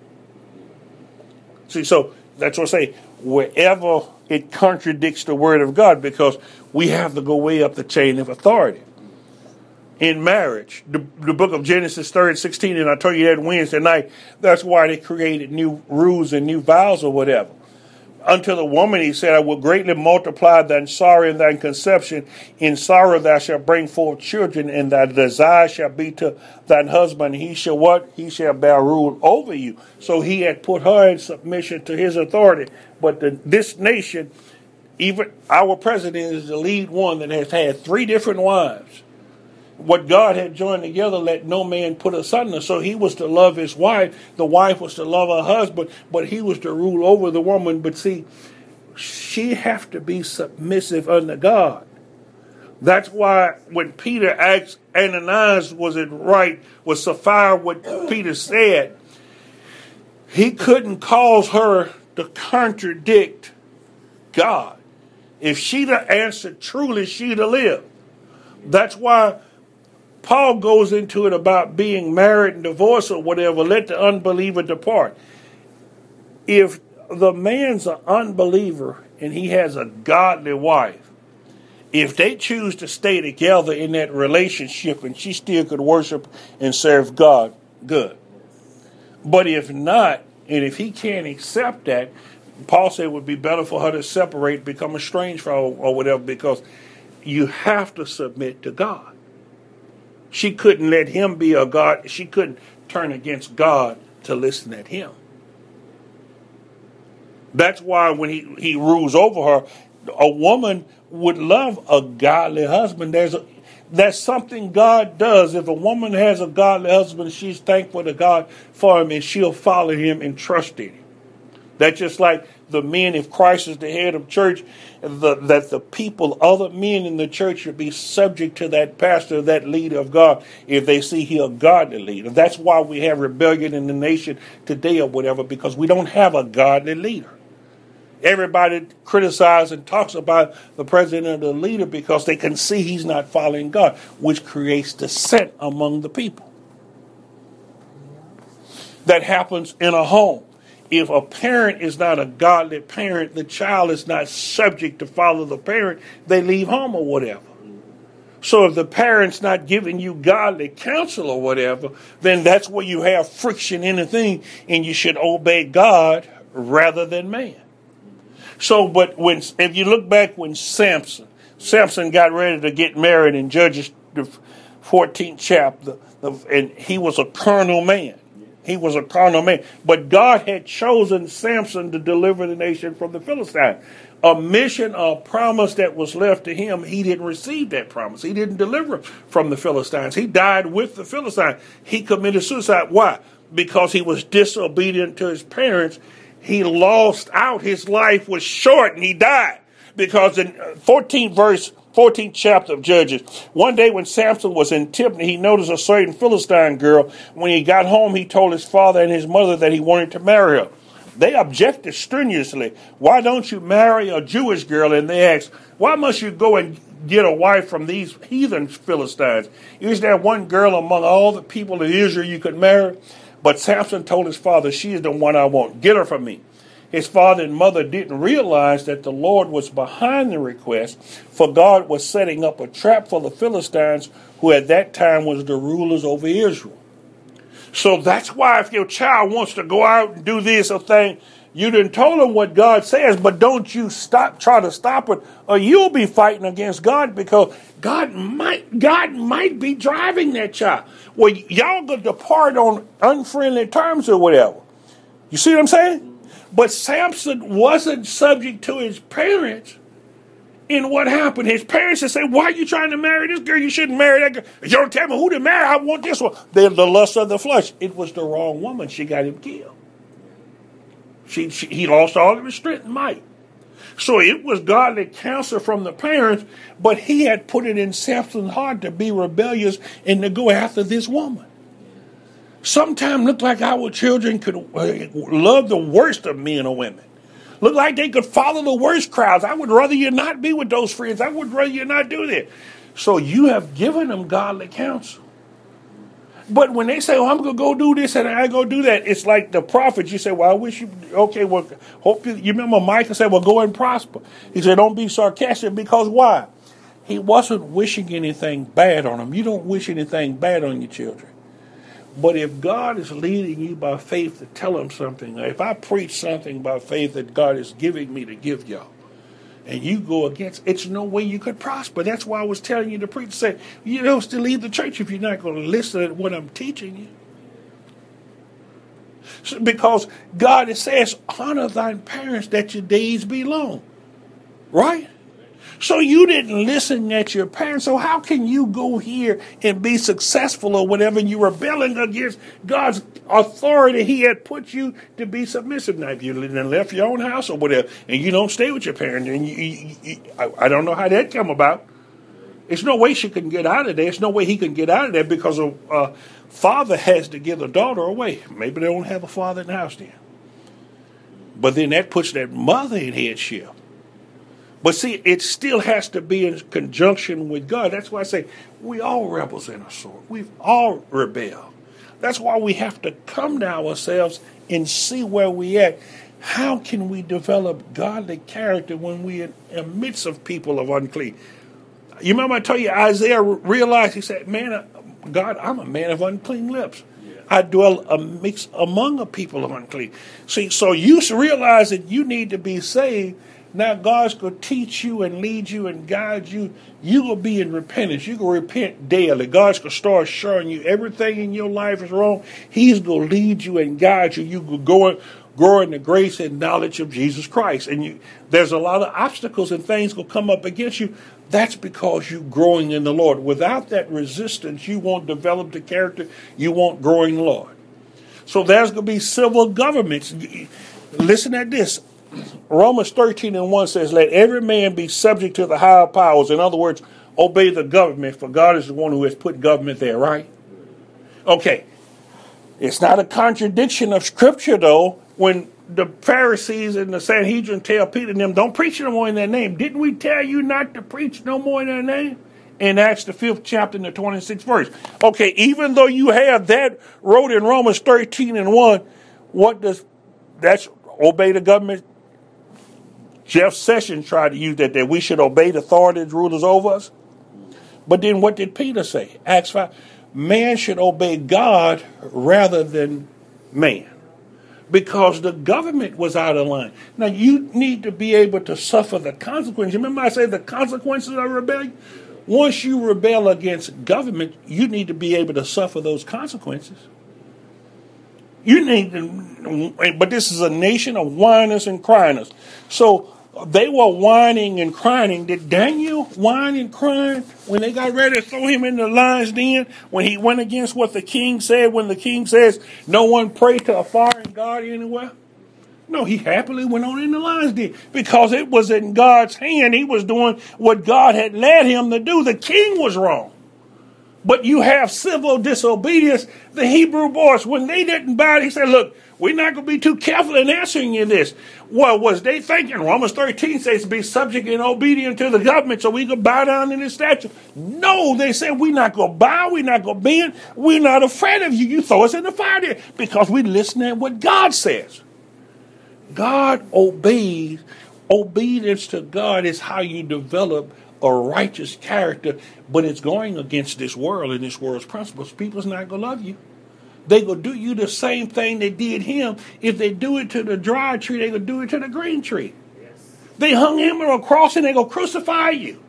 Speaker 1: See, so that's what I say, wherever it contradicts the word of God, because we have to go way up the chain of authority. In marriage, the, the book of Genesis thirty sixteen, and I told you that Wednesday night, that's why they created new rules and new vows or whatever. Unto the woman he said, I will greatly multiply thine sorrow and thine conception. In sorrow thou shalt bring forth children, and thy desire shall be to thine husband. He shall what? He shall bear rule over you. So he had put her in submission to his authority. But the, this nation, even our president is the lead one that has had three different wives. What God had joined together, let no man put asunder. So he was to love his wife. The wife was to love her husband, but he was to rule over the woman. But see, she have to be submissive unto God. That's why when Peter asked Ananias, was it right, was Sapphira what Peter said, he couldn't cause her to contradict God. If she'd have answered truly, she'd have lived. That's why Paul goes into it about being married and divorced or whatever. Let the unbeliever depart. If the man's an unbeliever and he has a godly wife, if they choose to stay together in that relationship and she still could worship and serve God, good. But if not, and if he can't accept that, Paul said it would be better for her to separate, become estranged from her or whatever, because you have to submit to God. She couldn't let him be a God. She couldn't turn against God to listen at him. That's why when he, he rules over her, a woman would love a godly husband. There's a, that's something God does. If a woman has a godly husband, she's thankful to God for him and she'll follow him and trust in him. That's just like the men, if Christ is the head of church, the, that the people, other men in the church should be subject to that pastor, that leader of God, if they see he a godly leader. That's why we have rebellion in the nation today or whatever, because we don't have a godly leader. Everybody criticizes and talks about the president or the leader because they can see he's not following God, which creates dissent among the people. That happens in a home. If a parent is not a godly parent, the child is not subject to follow the parent, they leave home or whatever. So if the parent's not giving you godly counsel or whatever, then that's where you have friction in the thing, and you should obey God rather than man. So, but when if you look back when Samson, Samson got ready to get married in Judges the fourteenth chapter, and he was a carnal man. He was a carnal man. But God had chosen Samson to deliver the nation from the Philistines. A mission, a promise that was left to him, he didn't receive that promise. He didn't deliver from the Philistines. He died with the Philistines. He committed suicide. Why? Because he was disobedient to his parents. He lost out. His life was short and he died. Because in fourteenth verse, fourteenth chapter of Judges, one day when Samson was in Tiphni, he noticed a certain Philistine girl. When he got home, he told his father and his mother that he wanted to marry her. They objected strenuously. Why don't you marry a Jewish girl? And they asked, why must you go and get a wife from these heathen Philistines? Is there one girl among all the people of Israel you could marry? But Samson told his father, she is the one I want. Get her from me. His father and mother didn't realize that the Lord was behind the request, for God was setting up a trap for the Philistines, who at that time was the rulers over Israel. So that's why if your child wants to go out and do this or thing, you done told them what God says, but don't you stop, try to stop it, or you'll be fighting against God, because God might, God might be driving that child. Well, y'all going to depart on unfriendly terms or whatever. You see what I'm saying? But Samson wasn't subject to his parents. And what happened? His parents would say, why are you trying to marry this girl? You shouldn't marry that girl. You don't tell me who to marry. I want this one. They're the lust of the flesh. It was the wrong woman. She got him killed. She, she, he lost all of his strength and might. So it was godly counsel from the parents, but he had put it in Samson's heart to be rebellious and to go after this woman. Sometimes look like our children could uh, love the worst of men or women. Look like they could follow the worst crowds. I would rather you not be with those friends. I would rather you not do that. So you have given them godly counsel. But when they say, oh, I'm going to go do this and I go do that, it's like the prophets. You say, well, I wish you, okay, well, hope you, you remember Micah said, well, go and prosper. He said, don't be sarcastic, because why? He wasn't wishing anything bad on them. You don't wish anything bad on your children. But if God is leading you by faith to tell them something, if I preach something by faith that God is giving me to give y'all, and you go against, it's no way you could prosper. That's why I was telling you to preach. Say, you don't still leave the church if you're not going to listen to what I'm teaching you. So, because God says, honor thine parents that your days be long. Right? So you didn't listen at your parents. So how can you go here and be successful or whatever? You're rebelling against God's authority. He had put you to be submissive. Now, if you left your own house or whatever, and you don't stay with your parents, and you, you, you, I, I don't know how that come about. There's no way she can get out of there. There's no way he can get out of there, because a uh, father has to give the daughter away. Maybe they don't have a father in the house then. But then that puts that mother in headship. But see, it still has to be in conjunction with God. That's why I say we all rebels in our sort. We've all rebelled. That's why we have to come to ourselves and see where we at. How can we develop godly character when we're in the midst of people of unclean? You remember I told you Isaiah realized, he said, man, God, I'm a man of unclean lips. I dwell a mix among a people of unclean. See, so you realize that you need to be saved. Now God's going to teach you and lead you and guide you. You're going to be in repentance. You're going to repent daily. God's going to start showing you everything in your life is wrong. He's going to lead you and guide you. You can go grow in the grace and knowledge of Jesus Christ. And you, there's a lot of obstacles and things will come up against you. That's because you're growing in the Lord. Without that resistance, you won't develop the character. You won't grow in the Lord. So there's going to be civil governments. Listen at this. Romans thirteen and one says, let every man be subject to the higher powers. In other words, obey the government, for God is the one who has put government there, right? Okay. It's not a contradiction of Scripture, though, when the Pharisees and the Sanhedrin tell Peter and them, don't preach no more in their name. Didn't we tell you not to preach no more in their name? In Acts the fifth chapter and the twenty-sixth verse. Okay, even though you have that wrote in Romans thirteen and one, what does, that's obey the government. Jeff Sessions tried to use that, that we should obey the authorities, rulers over us. But then what did Peter say? Acts five, man should obey God rather than man. Because the government was out of line. Now you need to be able to suffer the consequences. Remember I said the consequences of rebellion? Once you rebel against government, you need to be able to suffer those consequences. You need to, but this is a nation of whiners and criers. So they were whining and crying. Did Daniel whine and cry when they got ready to throw him in the lion's den? When he went against what the king said, when the king says, no one pray to a foreign god anywhere? No, he happily went on in the lion's den because it was in God's hand. He was doing what God had led him to do. The king was wrong. But you have civil disobedience. The Hebrew boys, when they didn't bow, he said, look, we're not going to be too careful in answering you this. Well, was they thinking? Romans thirteen says to be subject and obedient to the government so we could bow down in his statue. No, they said we're not going to bow, we're not going to bend, we're not afraid of you. You throw us in the fire there because we listen to what God says. God obeys. Obedience to God is how you develop a righteous character, but it's going against this world and this world's principles. People's not going to love you. They going to do you the same thing they did him. If they do it to the dry tree, they going to do it to the green tree. Yes. They hung him on a cross and they going to crucify you.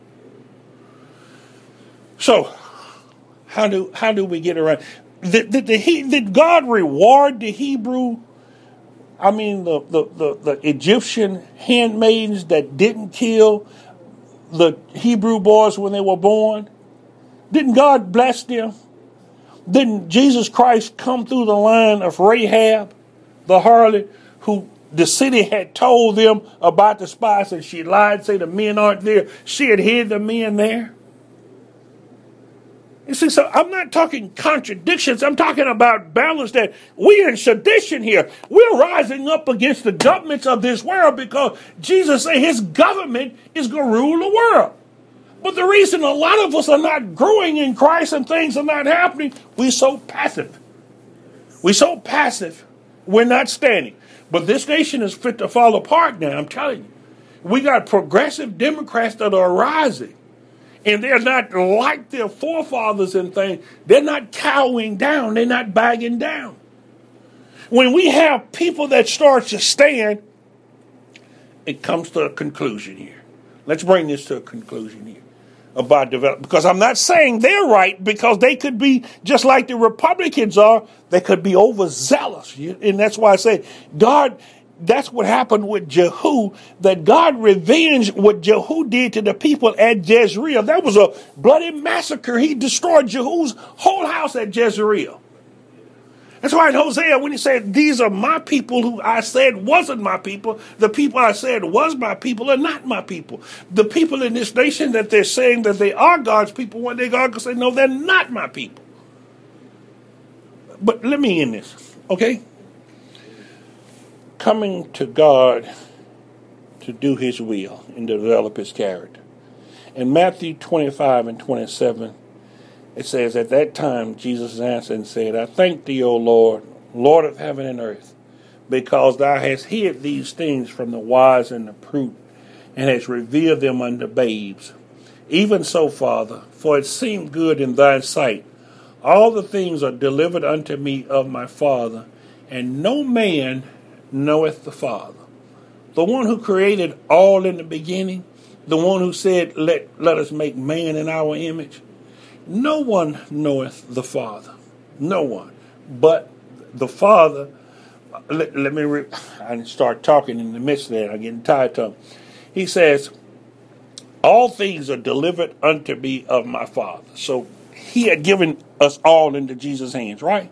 Speaker 1: So, how do how do we get around? Did, did, did, he, did God reward the Hebrew, I mean the, the, the, the Egyptian handmaidens that didn't kill the Hebrew boys when they were born? Didn't God bless them? Didn't Jesus Christ come through the line of Rahab, the harlot, who the city had told them about the spies and she lied, say the men aren't there. She had hid the men there. You see, so I'm not talking contradictions. I'm talking about balance, that we're in sedition here. We're rising up against the governments of this world because Jesus said his government is going to rule the world. But the reason a lot of us are not growing in Christ and things are not happening, we're so passive. We're so passive. We're not standing. But this nation is fit to fall apart now, I'm telling you. We got progressive Democrats that are rising. And they're not like their forefathers and things. They're not cowering down. They're not bagging down. When we have people that start to stand, it comes to a conclusion here. Let's bring this to a conclusion here about development. Because I'm not saying they're right, because they could be just like the Republicans are. They could be overzealous. And that's why I say God... That's what happened with Jehu, that God revenged what Jehu did to the people at Jezreel. That was a bloody massacre. He destroyed Jehu's whole house at Jezreel. That's why in Hosea, when he said, these are my people who I said wasn't my people, the people I said was my people are not my people. The people in this nation that they're saying that they are God's people, one day God can say, no, they're not my people. But let me end this, okay? Coming to God to do his will and to develop his character. In Matthew twenty-five and twenty-seven, it says, at that time Jesus answered and said, I thank thee, O Lord, Lord of heaven and earth, because thou hast hid these things from the wise and the prudent, and hast revealed them unto babes. Even so, Father, for it seemed good in thy sight. All the things are delivered unto me of my Father, and no man knoweth the Father. The one who created all in the beginning, the one who said, let, let us make man in our image. No one knoweth the Father. No one. But the Father, let, let me, re- I start talking in the midst of that. I'm getting tired of him. He says, all things are delivered unto me of my Father. So he had given us all into Jesus' hands, right?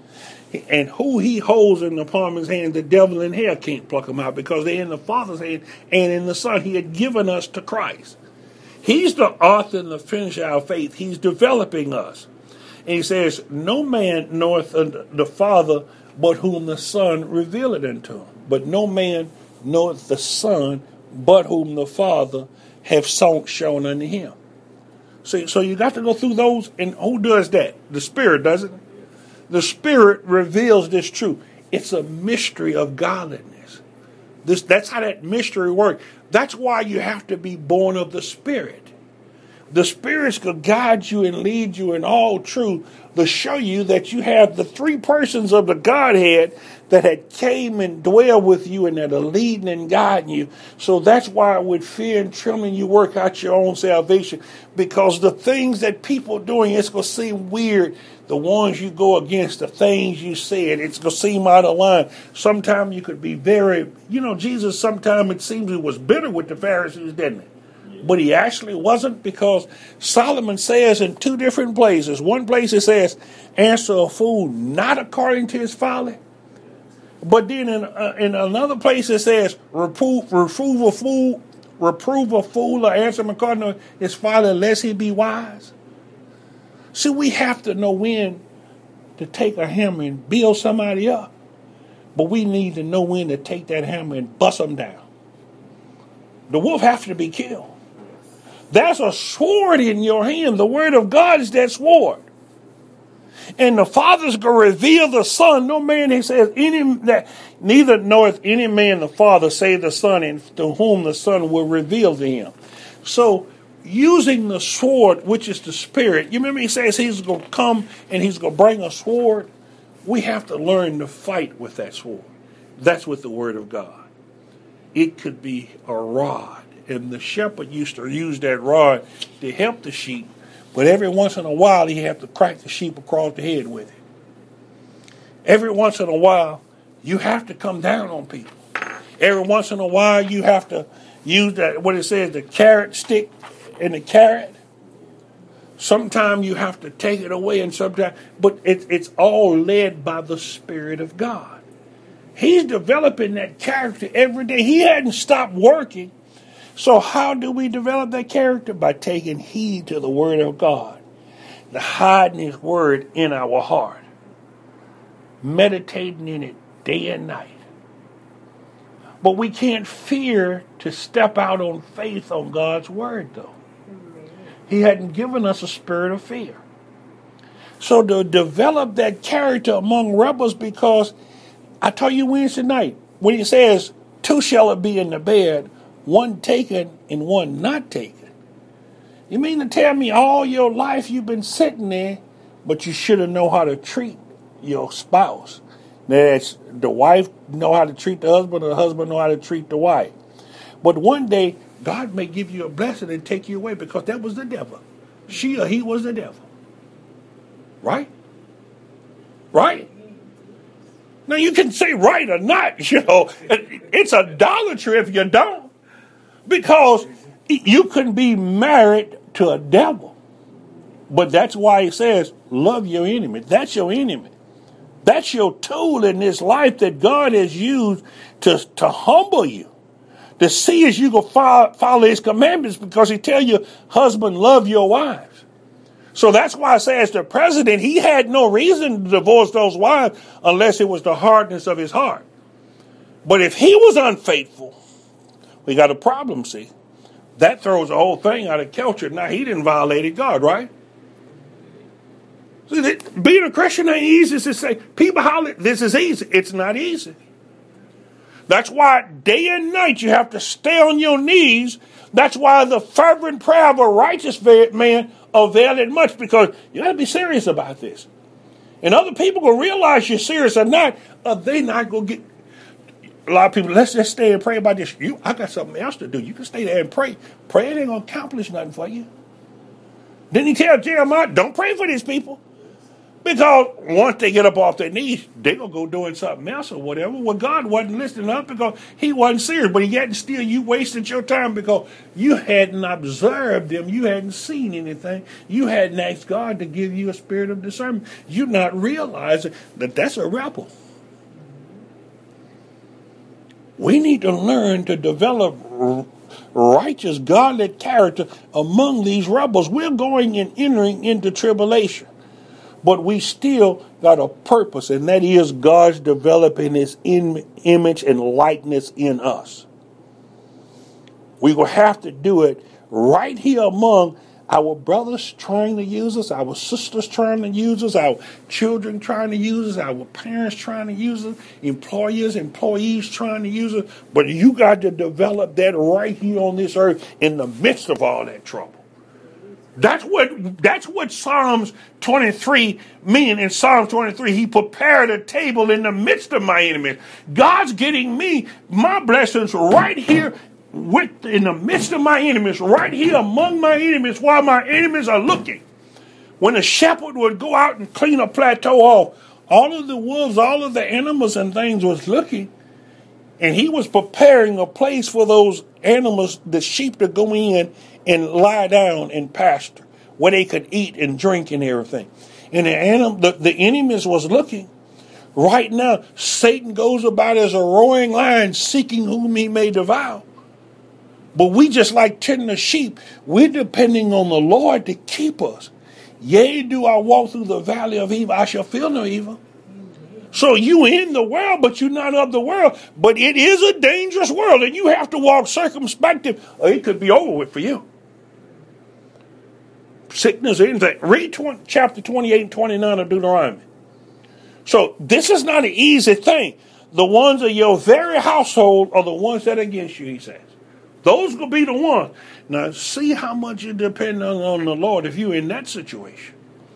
Speaker 1: And who he holds in the palm of his hand, the devil in hell can't pluck them out because they're in the Father's hand and in the Son. He had given us to Christ. He's the author and the finisher of our faith. He's developing us. And he says, no man knoweth the Father but whom the Son revealeth unto him. But no man knoweth the Son but whom the Father hath shown unto him. So, so you got to go through those. And who does that? The Spirit does it. The Spirit reveals this truth. It's a mystery of godliness. This, that's how that mystery works. That's why you have to be born of the Spirit. The Spirit's going to guide you and lead you in all truth to show you that you have the three persons of the Godhead that had came and dwell with you and that are leading and guiding you. So that's why with fear and trembling you work out your own salvation, because the things that people are doing, it's going to seem weird. The ones you go against, the things you said, it's going to seem out of line. Sometimes you could be very, you know, Jesus, sometimes it seems he was bitter with the Pharisees, didn't he? But he actually wasn't, because Solomon says in two different places. One place it says, answer a fool not according to his folly. But then in, uh, in another place it says, reprove, reprove a fool, reprove a fool or answer him according to his folly, lest he be wise. See, we have to know when to take a hammer and build somebody up. But we need to know when to take that hammer and bust them down. The wolf has to be killed. There's a sword in your hand. The word of God is that sword. And the Father's going to reveal the Son. No man, he says, any that neither knoweth any man the Father save the Son, and to whom the Son will reveal to him. So, using the sword, which is the Spirit, you remember he says he's going to come and he's going to bring a sword. We have to learn to fight with that sword. That's with the Word of God. It could be a rod. And the shepherd used to use that rod to help the sheep. But every once in a while, he had to crack the sheep across the head with it. Every once in a while, you have to come down on people. Every once in a while, you have to use that, what it says, the carrot stick and the carrot. Sometimes you have to take it away, and sometimes, but it, it's all led by the Spirit of God. He's developing that character every day. He hadn't stopped working. So how do we develop that character? By taking heed to the Word of God, the hiding His Word in our heart, meditating in it day and night. But we can't fear to step out on faith on God's Word, though. He hadn't given us a spirit of fear. So to develop that character among rebels, because I tell you Wednesday night, when he says, two shall it be in the bed, one taken and one not taken. You mean to tell me all your life you've been sitting there, but you should have known how to treat your spouse. That's the wife know how to treat the husband, or the husband know how to treat the wife. But one day, God may give you a blessing and take you away, because that was the devil. She or he was the devil. Right? Right? Now you can say right or not, you know. It's idolatry if you don't. Because you can be married to a devil. But that's why he says, love your enemy. That's your enemy. That's your tool in this life that God has used to, to humble you. To see as you go follow, follow his commandments, because he tell you, husband, love your wives. So that's why I say, as the president, he had no reason to divorce those wives unless it was the hardness of his heart. But if he was unfaithful, we got a problem, see. That throws the whole thing out of kilter. Now, he didn't violate God, right? See, being a Christian ain't easy to say. People holler, this is easy. It's not easy. That's why day and night you have to stay on your knees. That's why the fervent prayer of a righteous man availeth much, because you got to be serious about this. And other people will realize you're serious or not, or they not going to get. A lot of people, let's just stay and pray about this. You, I got something else to do. You can stay there and pray. Praying ain't going to accomplish nothing for you. Didn't he tell Jeremiah, don't pray for these people? Because once they get up off their knees, they're going to go doing something else or whatever. Well, God wasn't listening up because he wasn't serious. But yet and still you wasted your time because you hadn't observed them. You hadn't seen anything. You hadn't asked God to give you a spirit of discernment. You're not realizing that that's a rebel. We need to learn to develop righteous, godly character among these rebels. We're going and entering into tribulation. But we still got a purpose, and that is God's developing his in, image and likeness in us. We will have to do it right here among our brothers trying to use us, our sisters trying to use us, our children trying to use us, our parents trying to use us, employers, employees trying to use us. But you got to develop that right here on this earth in the midst of all that trouble. That's what that's what Psalms twenty-three means. In Psalm twenty-three, he prepared a table in the midst of my enemies. God's getting me my blessings right here with in the midst of my enemies, right here among my enemies while my enemies are looking. When a shepherd would go out and clean a plateau off, all of the wolves, all of the animals and things was looking. And he was preparing a place for those animals, the sheep, to go in and lie down and pasture, where they could eat and drink and everything. And the, anim- the, the enemies was looking. Right now, Satan goes about as a roaring lion, seeking whom he may devour. But we just like tending the sheep. We're depending on the Lord to keep us. Yea, do I walk through the valley of evil, I shall feel no evil. So you in the world, but you're not of the world. But it is a dangerous world, and you have to walk circumspective, or it could be over with for you. Sickness, anything. Read twenty, chapter twenty-eight and twenty-nine of Deuteronomy. So this is not an easy thing. The ones of your very household are the ones that are against you, he says. Those will be the ones. Now see how much you depend on, on the Lord if you're in that situation.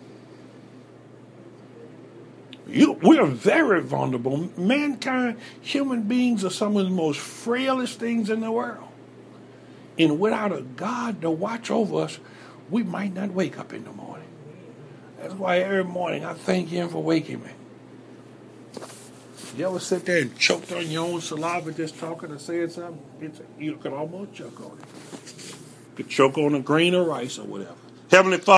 Speaker 1: You, we are very vulnerable. Mankind, human beings are some of the most frailest things in the world. And without a God to watch over us, we might not wake up in the morning. That's why every morning I thank him for waking me. You ever sit there and choked on your own saliva just talking or saying something? It's, you can almost choke on it. You could choke on a grain of rice or whatever. Heavenly Father.